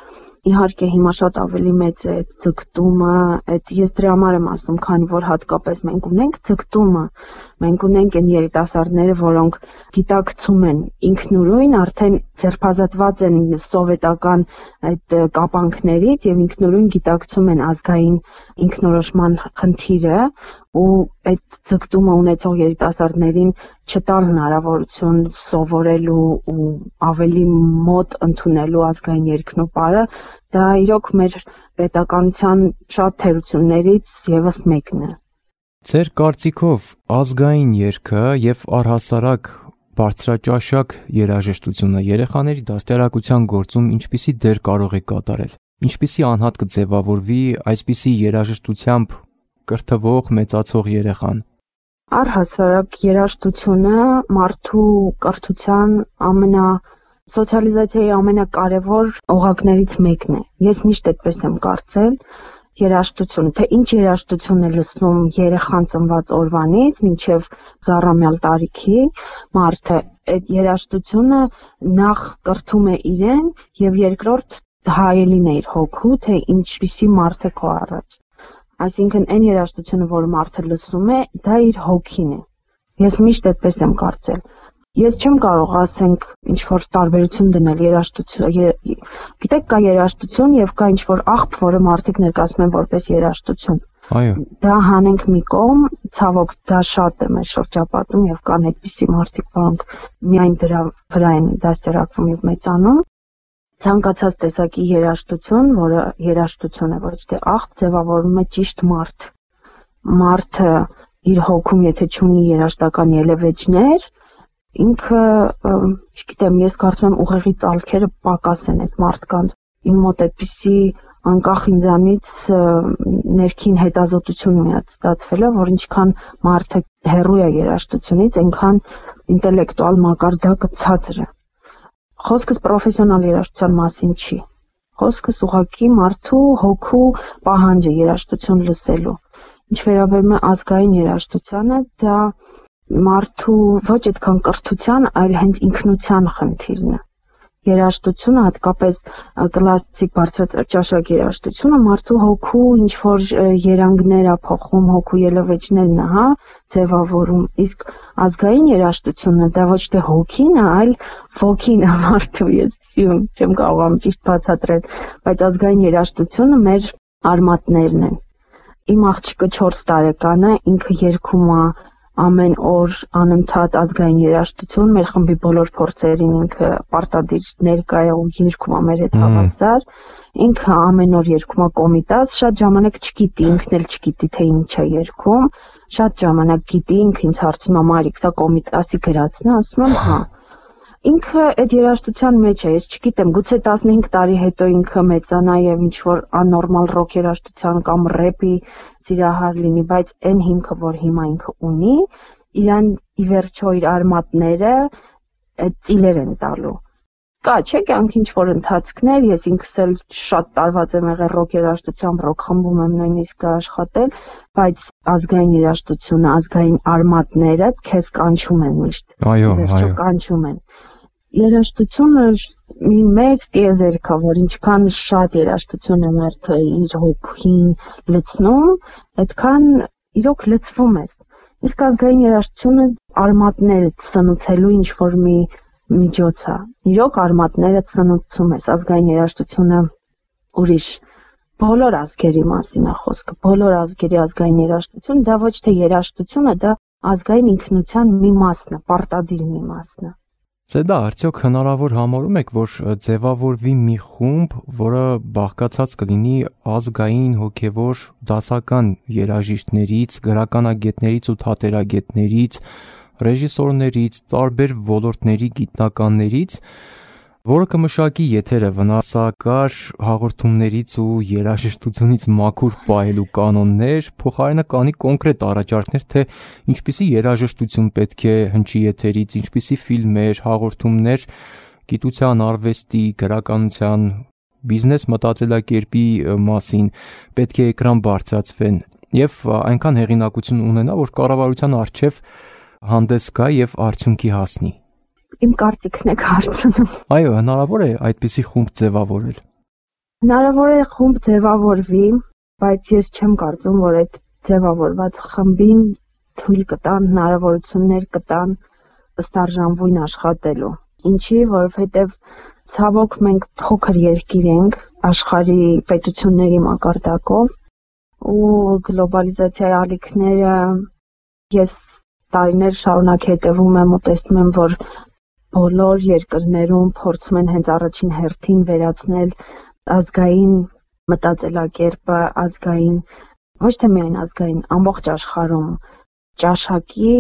Իհարկե հիմա շատ ավելի մեծ է ձգտումը, այդ ես դրա համար եմ ասում, քանի որ հատկապես մենք ունենք ձգտումը, մենք ունենք այն երիտասարդները, որոնք գիտակցում են ինքնուրույն, արդեն ձերբազատված են սովետական այդ կապանքներից եւ ինքնուրույն գիտակցում են ազգային ինքնորոշման խնդիրը ու այդ ձգտումը ունեցող երիտասարդներին չտալ հնարավորություն սովորելու ու ավելի մոտ ընդունելու ազգային երգն ու պարը, դա իրոք մեր պետականության շատ թերություններից եւս մեկն է։ Ձեր կարծիքով ազգային երգը եւ առհասարակ բարձրաճաշակ երաժշտությունը երեխաների դաստիարակության գործում ինչպիսի դեր կարող է կատարել։ Ինչպիսի անհատ կձևավորվի այսպիսի երաժշտությամբ կրթվող մեծացող երեխան։ Առհասարակ երաժշտությունը մարդու կրթության ամենա սոցիալիզացիայի ամենակարևոր օղակներից մեկն է։ Ես միշտ այդպես եմ կարծել, երաժշտությունը, թե ինչ երաժշտություն է լսում երեխան ծնված օրվանից մինչև զառամյալ տարիքի մարդը, այդ երաժշտությունը նախ կրթում է իրեն եւ երկրորդ հայելին է իր հոգու, թե ինչպիսի մարդ է քո առաջ։ Այսինքն այն երաժշտությունը, որ մարդը լսում է, դա իր հոգին է։ Ես միշտ այդպես եմ կարծել։ Ես չեմ կարող ասենք ինչ որ տարբերություն դնել երաժշտություն, գիտեք, կա երաժշտություն եւ կա ինչ որ աղբ, որը մարդիկ ներկայացնում են որպես երաժշտություն։ Այո։ Դա հանենք մի կողմ, ցավոք դա շատ է մեր շրջապատում եւ կան այդպիսի մարդիկ, որոնք միայն դրա վրա են դաստիարակվում եւ մեծանում։ Ցանկացած տեսակի երաժշտություն, որը երաժշտություն է, ոչ թե աղբ, ձևավորվում է ճիշտ մարդ։ Մարդը իր հոգում, եթե չունի երաժշտական ելևէջներ, ինքը, չգիտեմ, ես կարծում եմ ուղեղի ծալքերը պակաս են այդ մարդկանց։ Իմ մոտ այդպիսի անկախ ինձանից ներքին հետազոտություն ունի ստացվել, որ ինչքան մարդը հեռու է երաժշտությունից, այնքան ինտելեկտուալ մակարդակը ցածր է։ Խոսքս պրոֆեսիոնալ երաժշտության մասին չի։ Խոսքս ուղղակի մարդու հոգու պահանջը երաժշտություն լսելու։ Ինչ վերաբերում է ազգային երաժշտությանը, դա մարդու ոչ այդքան կրթության, այլ հենց ինքնության խնդիրն է։ Երաժշտությունը, հատկապես կլասիկ բարձրաճաշակ երաժշտությունը, մարդու հոգու ինչ որ երանգներ է փոխում, հոգու ելևէջներն է, հա, ձևավորում։ Իսկ ազգային երաժշտությունը դա ոչ թե հոգին է, այլ ոգին է մարդու, ես չեմ կարող ճիշտ բացատրել, բայց ազգային երաժշտությունը մեր արմատներն են։ Իմ աղջիկը չորս տարեկան է, ինքը երգում է ամեն օր անընդհատ ազգային երաժշտություն, մեր խմբի բոլոր փորձերին ինքը պարտադիր ներկա է ու երգում է մեր հետ հավասար, ինքը ամեն օր երգում է կոմիտաս, շատ ժամանակ չգիտի, ինքն էլ չգիտի թե ինչ է երգում, շատ ժամանակ գիտի, ինքը ինձ հարցնում է Մարիկ, սա կոմիտասի գրածն է, ասում եմ հա։ Ինքը այդ երաժշտության մեջ է, ես չգիտեմ, գուցե տասնհինգ տարի հետո ինքը մեծանա եւ ինչ որ աննորմալ ռոք երաժշտության կամ ռեփի սիրահար լինի, բայց այն հիմքը, որ հիմա ինքը ունի, իրան ի վերջո իր արմատները այդ ծիլեր են տալու։ Կա, չէ՞ կյանք ինչ որ ընթացքներ, ես ինքս էլ շատ տարված եմ եղել ռոք երաժշտությամբ, ռոք խմբում եմ նույնիսկ աշխատել, բայց ազգային երաժշտությունը, ազգային արմատները քեզ կանչում են միշտ։ Այո, այո։ Կանչում են։ Երաժշտությունը մի մեծ տիեզերք է, որ ինչքան շատ երաժշտություն է մարդը իր հոգին լցնում, այդքան իրոք լցվում ես։ Իսկ ազգային երաժշտությունը արմատները ծնուցելու ինչ որ մի միջոց է։ Իրոք արմատները ծնուցում ես, ազգային երաժշտությունը ուրիշ բոլոր ազգերի մասին է խոսքը, բոլոր ազգերի ազգային երաժշտություն, դա ոչ թե երաժշտություն է, դա ազգային ինքնության մի մասն է, պարտադիր մի մասն է։ Դա արդյոք հնարավոր համարում եք, որ ձևավորվի մի խումբ, որը բաղկացած կլինի ազգային հոգևոր դասական երաժիշտներից, գրականագետներից ու թատերագետներից, ռեժիսորներից, տարբեր ոլորտների գիտնականներից, որը կմշակի եթերը վնասակար հաղորդումներից ու երաժշտությունից մաքուր պահելու կանոններ, փոխարենը կանի կոնկրետ առաջարկներ, թե ինչպիսի երաժշտություն պետք է հնչի եթերից, ինչպիսի ֆիլմեր, հաղորդումներ գիտության, արվեստի, գրականության, բիզնես մտածելակերպի մասին պետք է էկրան բարձրացվեն եւ այնքան հեղինակություն ունենա, որ կառավարության առջև հանդես գա եւ արդյունքի հասնի։ Իմ կարծիքն եք հարցնում։ Այո, հնարավոր է այդպիսի խումբ ձևավորել։ Հնարավոր է խումբ ձևավորվի, բայց ես չեմ կարծում, որ այդ ձևավորված խմբին թույլ կտան հնարավորություններ կտան ըստ արժանվույն աշխատելու։ Ինչի, որովհետև ցավոք մենք փոքր երկիր ենք աշխարհի պետությունների մակարդակով ու գլոբալիզացիայի ալիքները ես տարիներ շարունակ հետևում եմ ու տեսնում եմ, որ բոլոր երկրներում փորձում են հենց առաջին հերթին վերացնել ազգային մտածելակերպը, ազգային, ոչ թե միայն ազգային, ամբողջ աշխարհում ճաշակի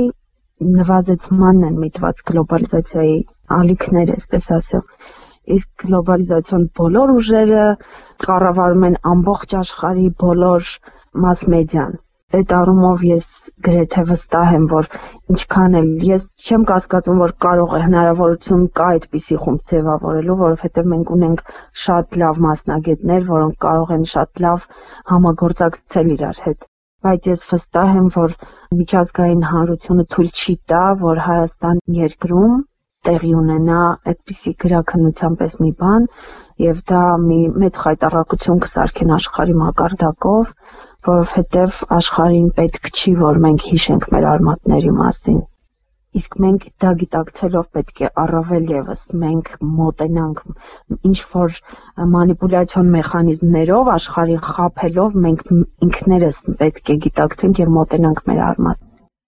նվազեցմանն են միտված գլոբալիզացիայի ալիքները, այսպես ասեմ։ Իսկ գլոբալիզացիոն բոլոր ուժերը կառավարում են ամբողջ աշխարհի բոլոր մաս-մեդիան։ Այդ առումով ես գրեթե վստահ եմ, որ ինչքան էլ ես չեմ կասկածում, որ կարող է հնարավորություն կա այդպիսի խումբ ձևավորելու, որովհետև մենք ունենք շատ լավ մասնագետներ, որոնք կարող են շատ լավ համագործակցել իրար հետ։ Բայց ես վստահ եմ, որ միջազգային հանրությունը թույլ չի տա, որ Հայաստան երկրում տեղի ունենա այդպիսի գրաքննության պես մի բան, եւ դա մի մեծ խայտառակություն կսարքեն աշխարհի մակարդակով, որովհետև աշխարհին պետք չի, որ մենք հիշենք մեր արմատների մասին։ Իսկ մենք դա գիտակցելով պետք է առավել եւս մենք մոտենանք ինչ որ մանիպուլյացիոն մեխանիզմներով աշխարհին խաբելով մենք ինքներս պետք է գիտակցենք եւ մոտենանք մեր արմատ։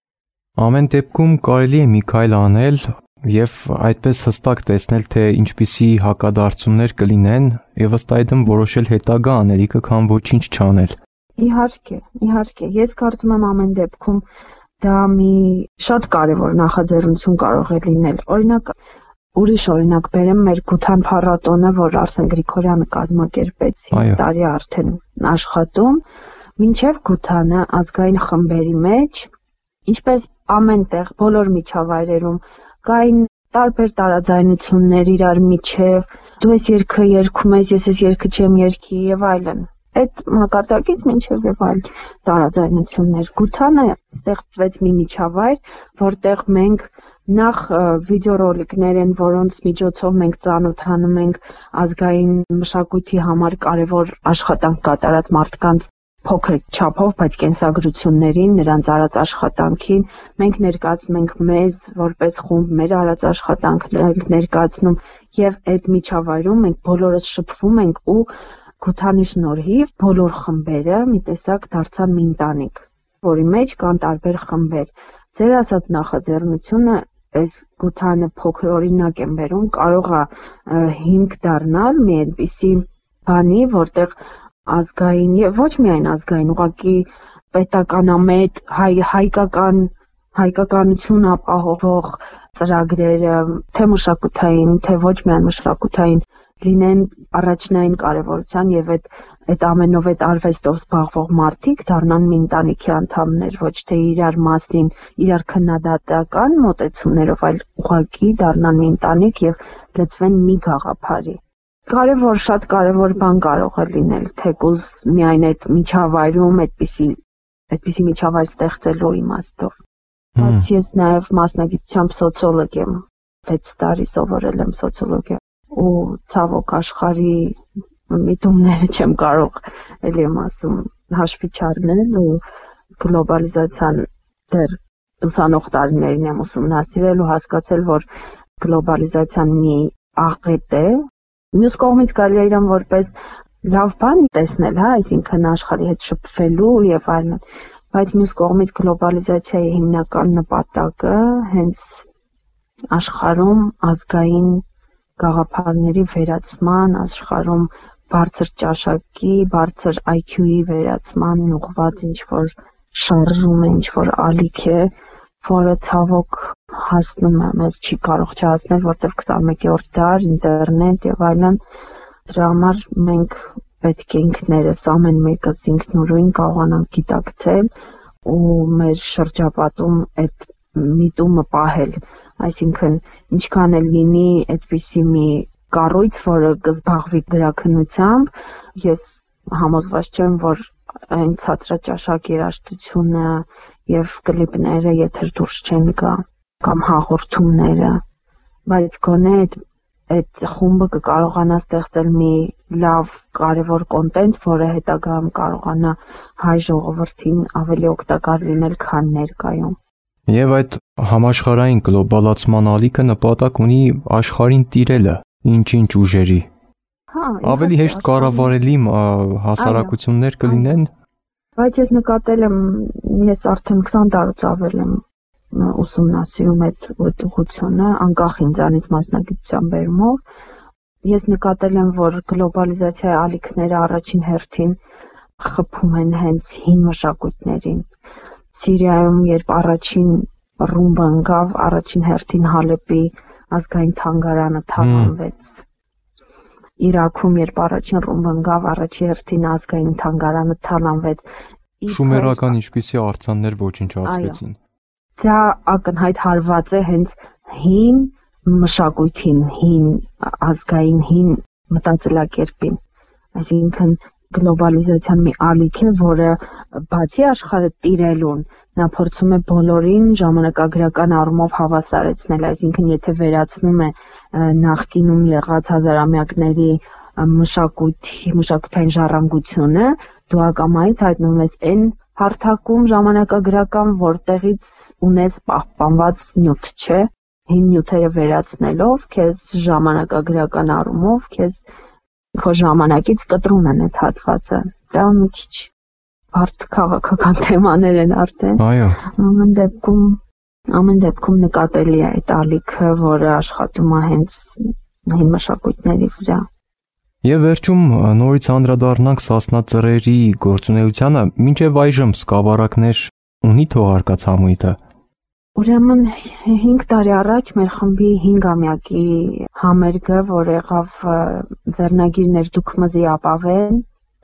Ամեն դեպքում կարելի է մի քայլ անել եւ այդպես հստակ տեսնել, թե ինչպիսի հակադարձումներ կլինեն եւ ըստ այդմ որոշել հետագա անելիքը, քան ոչինչ չանել։ Իհարկե, իհարկե, ես կարծում եմ ամեն դեպքում դա մի շատ կարևոր նախաձեռնություն կարող է լինել։ Օրինակ, ուրիշ օրինակ բերեմ մեր Գութան փառատոնը, որ Արսեն Գրիգորյանը կազմակերպեց տարի արդեն աշխատում, մինչև Գութանը ազգային խմբերի մեջ, ինչպես ամենտեղ բոլոր միջավայրերում կային տարբեր տարաձայնություններ իրար միջև, դու ես երգը երգում ես, ես ես երգը չեմ երգի եւ այլն։ Այդ մակարդակից մինչև եւ այլ տարաձայնություններ։ Գութանը ստեղծվեց մի միջավայր, որտեղ մենք նախ վիդեոռոլիկներ են, որոնց միջոցով մենք ծանոթանում ենք ազգային մշակույթի համար կարևոր աշխատանք կատարած մարդկանց փոքր չափով, բայց կենսագրություններին, նրանց արած աշխատանքին, մենք ներկայացնում ենք մեզ որպես խումբ մեր արած աշխատանքներ ներկայացնում եւ այդ միջավայրում մենք բոլորս շփվում ենք ու Գութանի շնորհիվ բոլոր խմբերը մի տեսակ դարձան մի ընտանիք, որի մեջ կան տարբեր խմբեր։ Ձեր ասած նախաձեռնությունը այս գութանը փոքր օրինակ եմ բերում, կարող է հիմք դառնալ մի այդպիսի բանի, որտեղ ազգային եւ ոչ միայն ազգային, ուղղակի պետականամետ հայ հայկական հայկականություն ապահովող ծրագրերը, թե մշակութային, թե ոչ միայն մշակութային, լինեն առաջնային կարևորության եւ այդ այդ ամենով այդ արվեստով զբաղվող մարդիկ դառնան մի ընտանիքի անդամներ, ոչ թե իրար մասին, իրար քննադատական մոտեցումներով, այլ ուղղակի դառնան մի ընտանիք եւ լծվեն մի գաղափարի։ Կարևոր, շատ կարևոր բան կարող է լինել, թեկուզ միայն այդ միջավայրում այդպիսի այդպիսի միջավայր ստեղծելու իմաստով։ Բայց ես նաեւ մասնագիտությամբ սոցիոլոգ եմ, վեց տարի սովորել եմ սոցիոլոգիա ու ցավոք աշխարհի միտումները չեմ կարող, ելի եմ ասում, հաշվի չառնել ու գլոբալիզացիան դեռ ուսանող տարիներին եմ ուսումնասիրել ու հասկացել, որ գլոբալիզացիան մի աղետ է։ Մյուս կողմից կարելի է իրան որպես լավ բան տեսնել, հա, այսինքն աշխարհի հետ շփվելու եւ այլն, բայց մյուս կողմից գլոբալիզացիայի հիմնական նպատակը հենց աշխարհում ազգային գաղափարների վերացման, աշխարհում բարձր ճաշակի, բարձր այ քյու-ի վերացման ուղղված ինչ-որ շարժում է, ինչ-որ ալիք է, որը ցավոք հասնում է, մեզ չի կարող չհասնել, որտեղ քսանմեկերորդ դար, ինտերնետ եւ այլն, դրա համար մենք պետք է ինքներս ամեն մեկս ինքնուրույն կարողանանք գիտակցել ու մեր շրջապատում այդ միտումը պահել, այսինքն ինչքան էլ լինի այդպիսի մի կառույց, որը կզբաղվի գրաքննությամբ, ես համոզված չեմ, որ այն ցածրաճաշակ երաժշտությունը եւ կլիպները եթեր դուրս չեն գա կամ հաղորդումները, բայց գոնե այդ այդ խումբը կկարողանա ստեղծել մի լավ կարևոր կոնտենտ, որը հետագայում կարողանա հայ ժողովրդին ավելի օգտակար լինել, քան ներկայում։ Եվ այդ համաշխարհային գլոբալացման ալիքը նպատակ ունի աշխարհին տիրելը, ինչ-ինչ ուժերի։ Հա, ավելի հեշտ կառավարելի հասարակություններ կլինեն։ Բայց ես նկատել եմ, ես արդեն քսան տարուց ավել եմ ուսումնասիրում այդ ուղղությունը, անկախ ինձանից մասնագիտության բերումով, ես նկատել եմ, որ գլոբալիզացիայի ալիքները առաջին հերթին խփում են հենց հին մշակույթներին։ Սիրիայում, երբ առաջին ռումբը ընկավ, առաջին հերթին Հալեպի ազգային թանգարանը թալանվեց։ Իրաքում, երբ առաջին ռումբը ընկավ, առաջին հերթին ազգային թանգարանը թալանվեց։ Շումերական ինչպիսի արձաններ ոչնչացվեցին։ Դա ակնհայտ հարված է հենց հին մշակույթին, հին ազգային հին մտածելակերպին, այսինքն գլոբալիզացիան մի ալիք է, որը բացի աշխարհը տիրելուն, նա փորձում է բոլորին ժամանակագրական առումով հավասարեցնել, այսինքն եթե վերացնում է նախկինում եղած հազարամյակների մշակույթի, մշակութային ժառանգությունը, դու ակամայից հայտնվում ես այն հարթակում ժամանակագրական, որտեղից ունես պահպանված նյութ, չէ, հին նյութերը վերացնելով, քեզ ժամանակագրական առումով, քեզ քո ժամանակից կտրում են այդ հատվածը։ Դա մի քիչ բարդ քաղաքական թեմաներ են արդեն։ Այո։ Ամեն դեպքում, ամեն դեպքում նկատելի է այդ ալիքը, որը աշխատում է հենց հին մշակույթների վրա։ Եվ վերջում նորից անդրադառնանք Սասնա ծռերի գործունեությանը, մինչև այժմ սկավառակներ ունի թողարկած համույթը։ Ուրեմն հինգ տարի առաջ մեր խմբի հինգամյակի համերգը, որ եղավ վերնագիրներ դուք մզի ապավեն,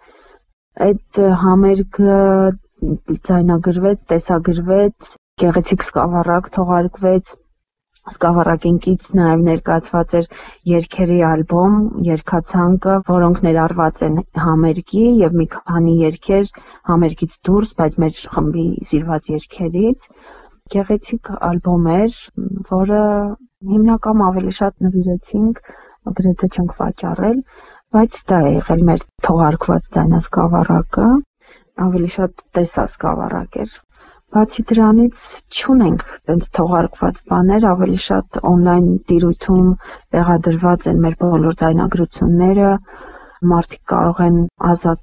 այդ համերգը ձայնագրվեց, տեսագրվեց, գեղեցիկ սկավառակ թողարկվեց, սկավառակենկից նաև ներկայացված էր երգերի ալբոմ, երգացանկը, որոնք ներառված են համերգի եւ մի քանի երգեր համերգից դուրս, բայց մեր խմբի սիրված երգերից։ Գեղեցիկ ալբոմ էր, որը հիմնականում ավելի շատ նվիրեցինք, գրեթե չենք վաճառել, բայց դա է եղել մեր թողարկված ձայնասկավառակը, ավելի շատ տեսասկավառակ էր։ Բացի դրանից չունենք տենց թողարկված բաներ, ավելի շատ on-line տիրույթում տեղադրված են մեր բոլոր ձայնագրությունները, մարդիկ կարող են ազատ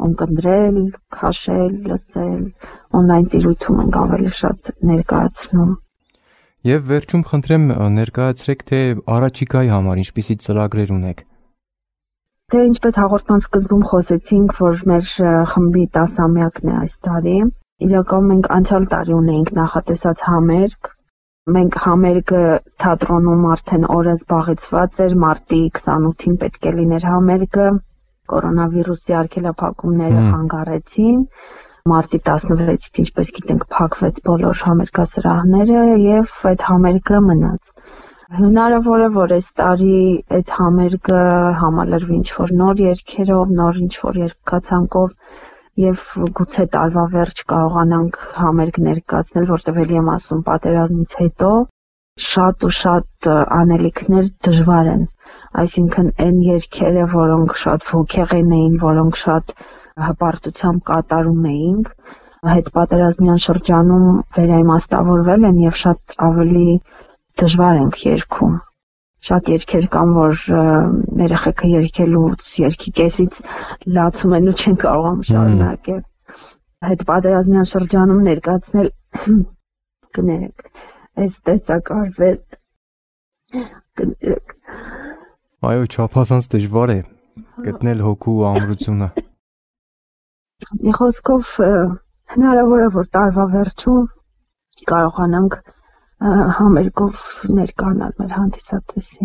ունկնդրել, քաշել, լսել, on-line տիրույթում ենք ավելի շատ ներկայացնում։ Եվ վերջում խնդրեմ ներկայացրեք, թե առաջիկայի համար ինչպիսի ծրագրեր ունեք։ Դե ինչպես հաղորդման սկզբում խոսեցինք, որ մեր խմբի տասամյակն է այս տարի, իրականում մենք անցյալ տարի ունեինք նախատեսած համերգ, մենք համերգը թատրոնում արդեն օրը զբաղեցված էր, մարտի քսանութին պետք է լիներ համերգը, կորոնավիրուսի արգելափակումները հանգարեցին, մարտի տասնվեցից, ինչպես գիտենք, փակվեց բոլոր համերգասրահները եւ այդ համերգը մնաց։ Հնարավոր է, որ այս տարի այդ համերգը համալրվի ինչ-որ նոր երգերով, նոր ինչ-որ երգացանկով եւ գուցե տարվա վերջ կարողանանք համերգ ներկայացնել, որտեղ ելի եմ ասում, պատերազմից հետո շատ ու շատ անելիքներ դժվար են, այսինքն այն երգերը, որոնք շատ ոգեղեն էին, որոնք շատ հպարտությամբ կատարում էինք, հետպատերազմյան շրջանում վերաիմաստավորվել են եւ շատ ավելի դժվար ենք երգում։ Շատ երգեր կան, որ երեխեքը երգելուց, երգի կեսից լացում են ու չեն կարողանում շարունակել։ Հետպատերազմյան շրջանում ներկայացնել կներեք, այս տեսակ արվեստ կներեք։ Այո, չափազանց դժվար է գտնել հոգու ու ամրությունը։ Մի խոսքով հնարավոր է, որ տարվա վերջում կարողանանք համերգով ներկայանալ մեր հանդիսատեսին։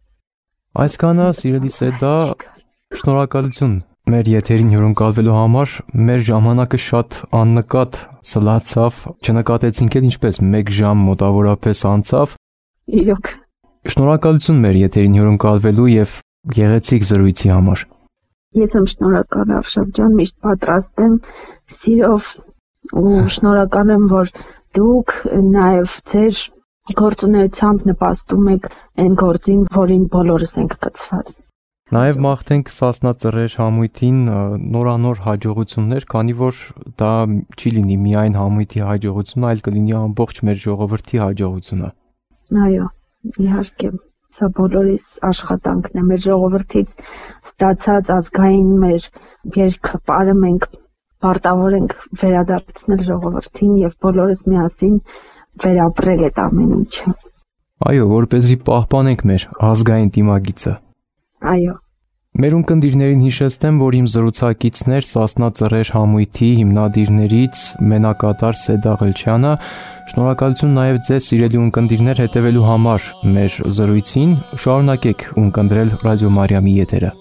Այսքանը, սիրելի Սեդա, շնորհակալություն մեր եթերին հյուրընկալվելու համար, մեր ժամանակը շատ աննկատ սլացավ, չնկատեցինք էլ ինչպես մեկ ժամ մոտավորապես անցավ։ Իրոք։ Շնորհակալություն մեր եթերին հյուրընկալվելու եւ գեղեցիկ զրույցի համար։ Ես եմ շնորհակալ, Ավշակ ջան, միշտ պատրաստ եմ սիրով ու շնորհակալ եմ, որ դուք նաև ձեր գործունեությամբ նպաստում եք այն գործին, որին բոլորս ենք կցված։ Նաև մաղթենք Սասնա Ծռեր համույթին նորանոր հաջողություններ, քանի որ դա չի լինի միայն համույթի հաջողությունը, այլ կլինի ամբողջ մեր ժողովրդի հաջողությունը։ Այո, իհարկե, սա բոլորիս աշխատանքն է, մեր ժողովրդից ստացած ազգային մեր երկրպարը մենք պարտավոր ենք վերադարձնել ժողովրդին եւ բոլորս միասին վերապրել այդ ամեն ինչը։ Այո, որպեսզի պահպանենք մեր ազգային դիմագիծը։ Այո։ Մեր ունկնդիրներին հիշեցնեմ, որ իմ զրուցակիցներ Սասնա Ծռեր համույթի հիմնադիրներից մենակատար Սեդա Ղլչյանը, շնորհակալություն նաև ձեզ սիրելի ունկնդիրներ հետևելու համար մեր զրույցին, շարունակեք ունկնդրել Ռադիո Մարիամի եթերը։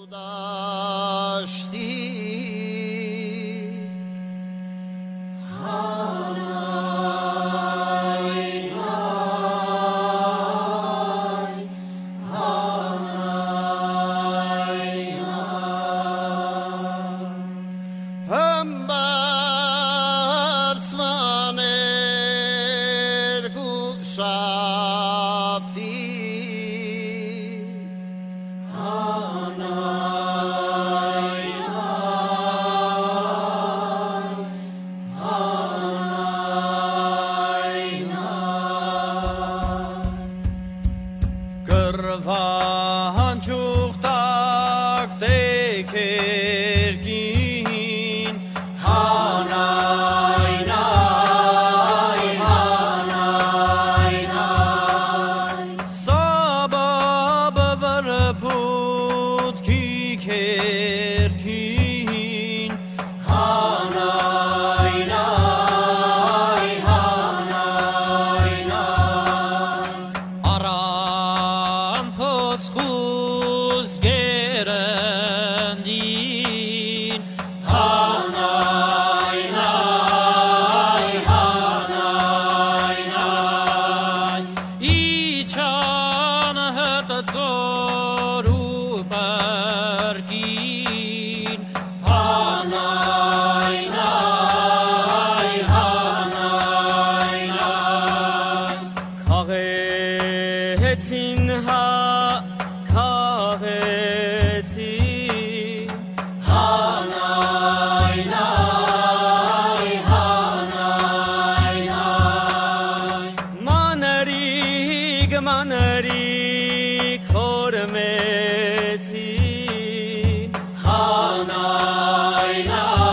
Hanai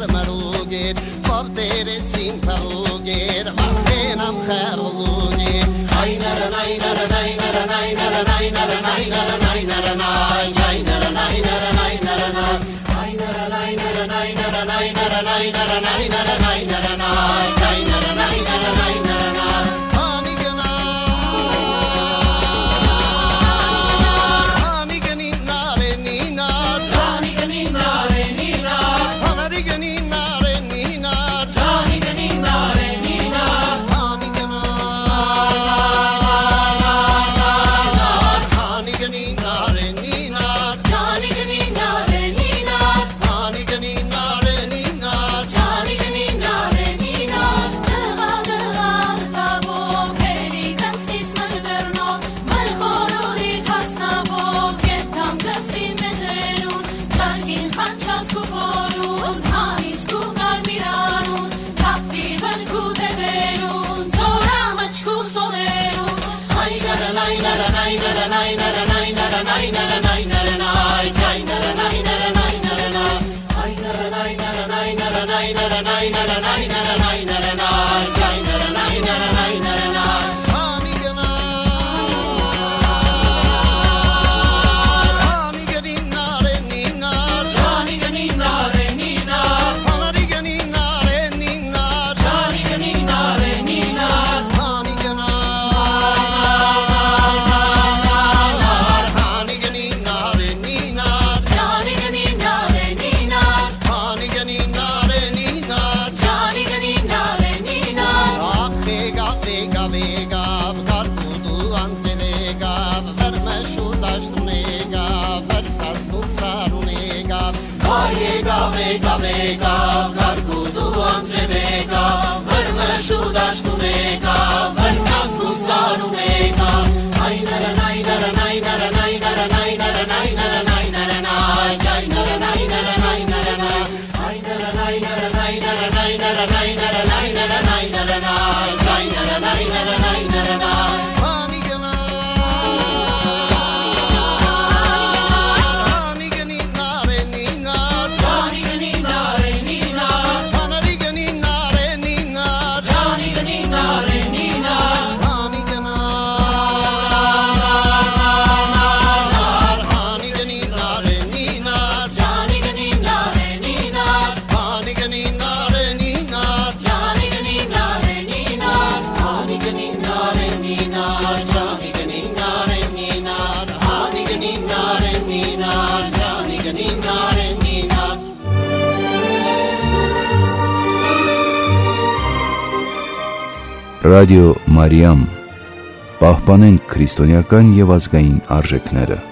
مرمروگیر فقدر سیم پروگیر وقتنم خروگیر ای نر نای نر نای نر نای نر نای نر نای نر نای نر نای جای نر نای نر نای نر نای ای نر نای نر نای نر نای نر نای نر نای نر نای نر نای جای نر نای نر نای نر نای هانی گنا هانی گنی ناره نینا جانی گنی ناره نینا هانی گنی ناره نینا جانی گنی ناره نینا هانی گنا هانی گنی ناره نینا جانی گنی ناره نینا هانی گنی ناره نینا جانی گنی ناره نینا دغا دغا دغا خیلی تنسیس مردرنا من خوروی کسنا بود گفتم دستی مزرون سرگین خانچاس کو پارون هانیس کو در میرانون تفی بر کو دبرون زورم اچکو سومرون های نر نای نر نای نر نای نر نای نر نای نر نای نر نای جای نر نای نر نای نر نای های نر نای نر نای نر نای نر نای نر نای نر نای نر نای جای نر نای نر نای نر نای هانی گنا هانی گنی ناره نینا جانی گنی ناره نینا هانی گنی ناره نینا جانی گنی ناره نینا هانی گنا هانی گنی ناره نینا جانی گنی ناره نینا هانی گنی ناره نینا جانی گنی ناره نینا آخ ویگا ویگا ویگا کار بودو انزه ویگا ورمشو داشتونیگا ورساسنو سارونیگا ویگا ویگا ویگا کار بودو انزه ویگا ورمشو داشتونیگا ورساسنو سارونیگا ای نر نای نر نای نر نای نر نای نر نای نر نای نر نای جای نر نای نر نای نر نای ای نر نای نر نای نر نای نر نای نر نای نر نای نر نای جای نر نای نر نای نر نای هانی گنا هانی گنی ناره نینا جانی گنی ناره نینا هانی گنی ناره نینا جانی گنی ناره نینا هانی گنا هانی گنی ناره نینا جانی گنی ناره نینا هانی گنی ناره نینا جانی گنی ناره نینا هانی گنی ناره نینا جانی گنی ناره نینا هانی گنی ناره نینا جانی گنی ناره نینا Ռադիո Մարիամ, պահպանենք քրիստոնեական եւ ազգային արժեքները։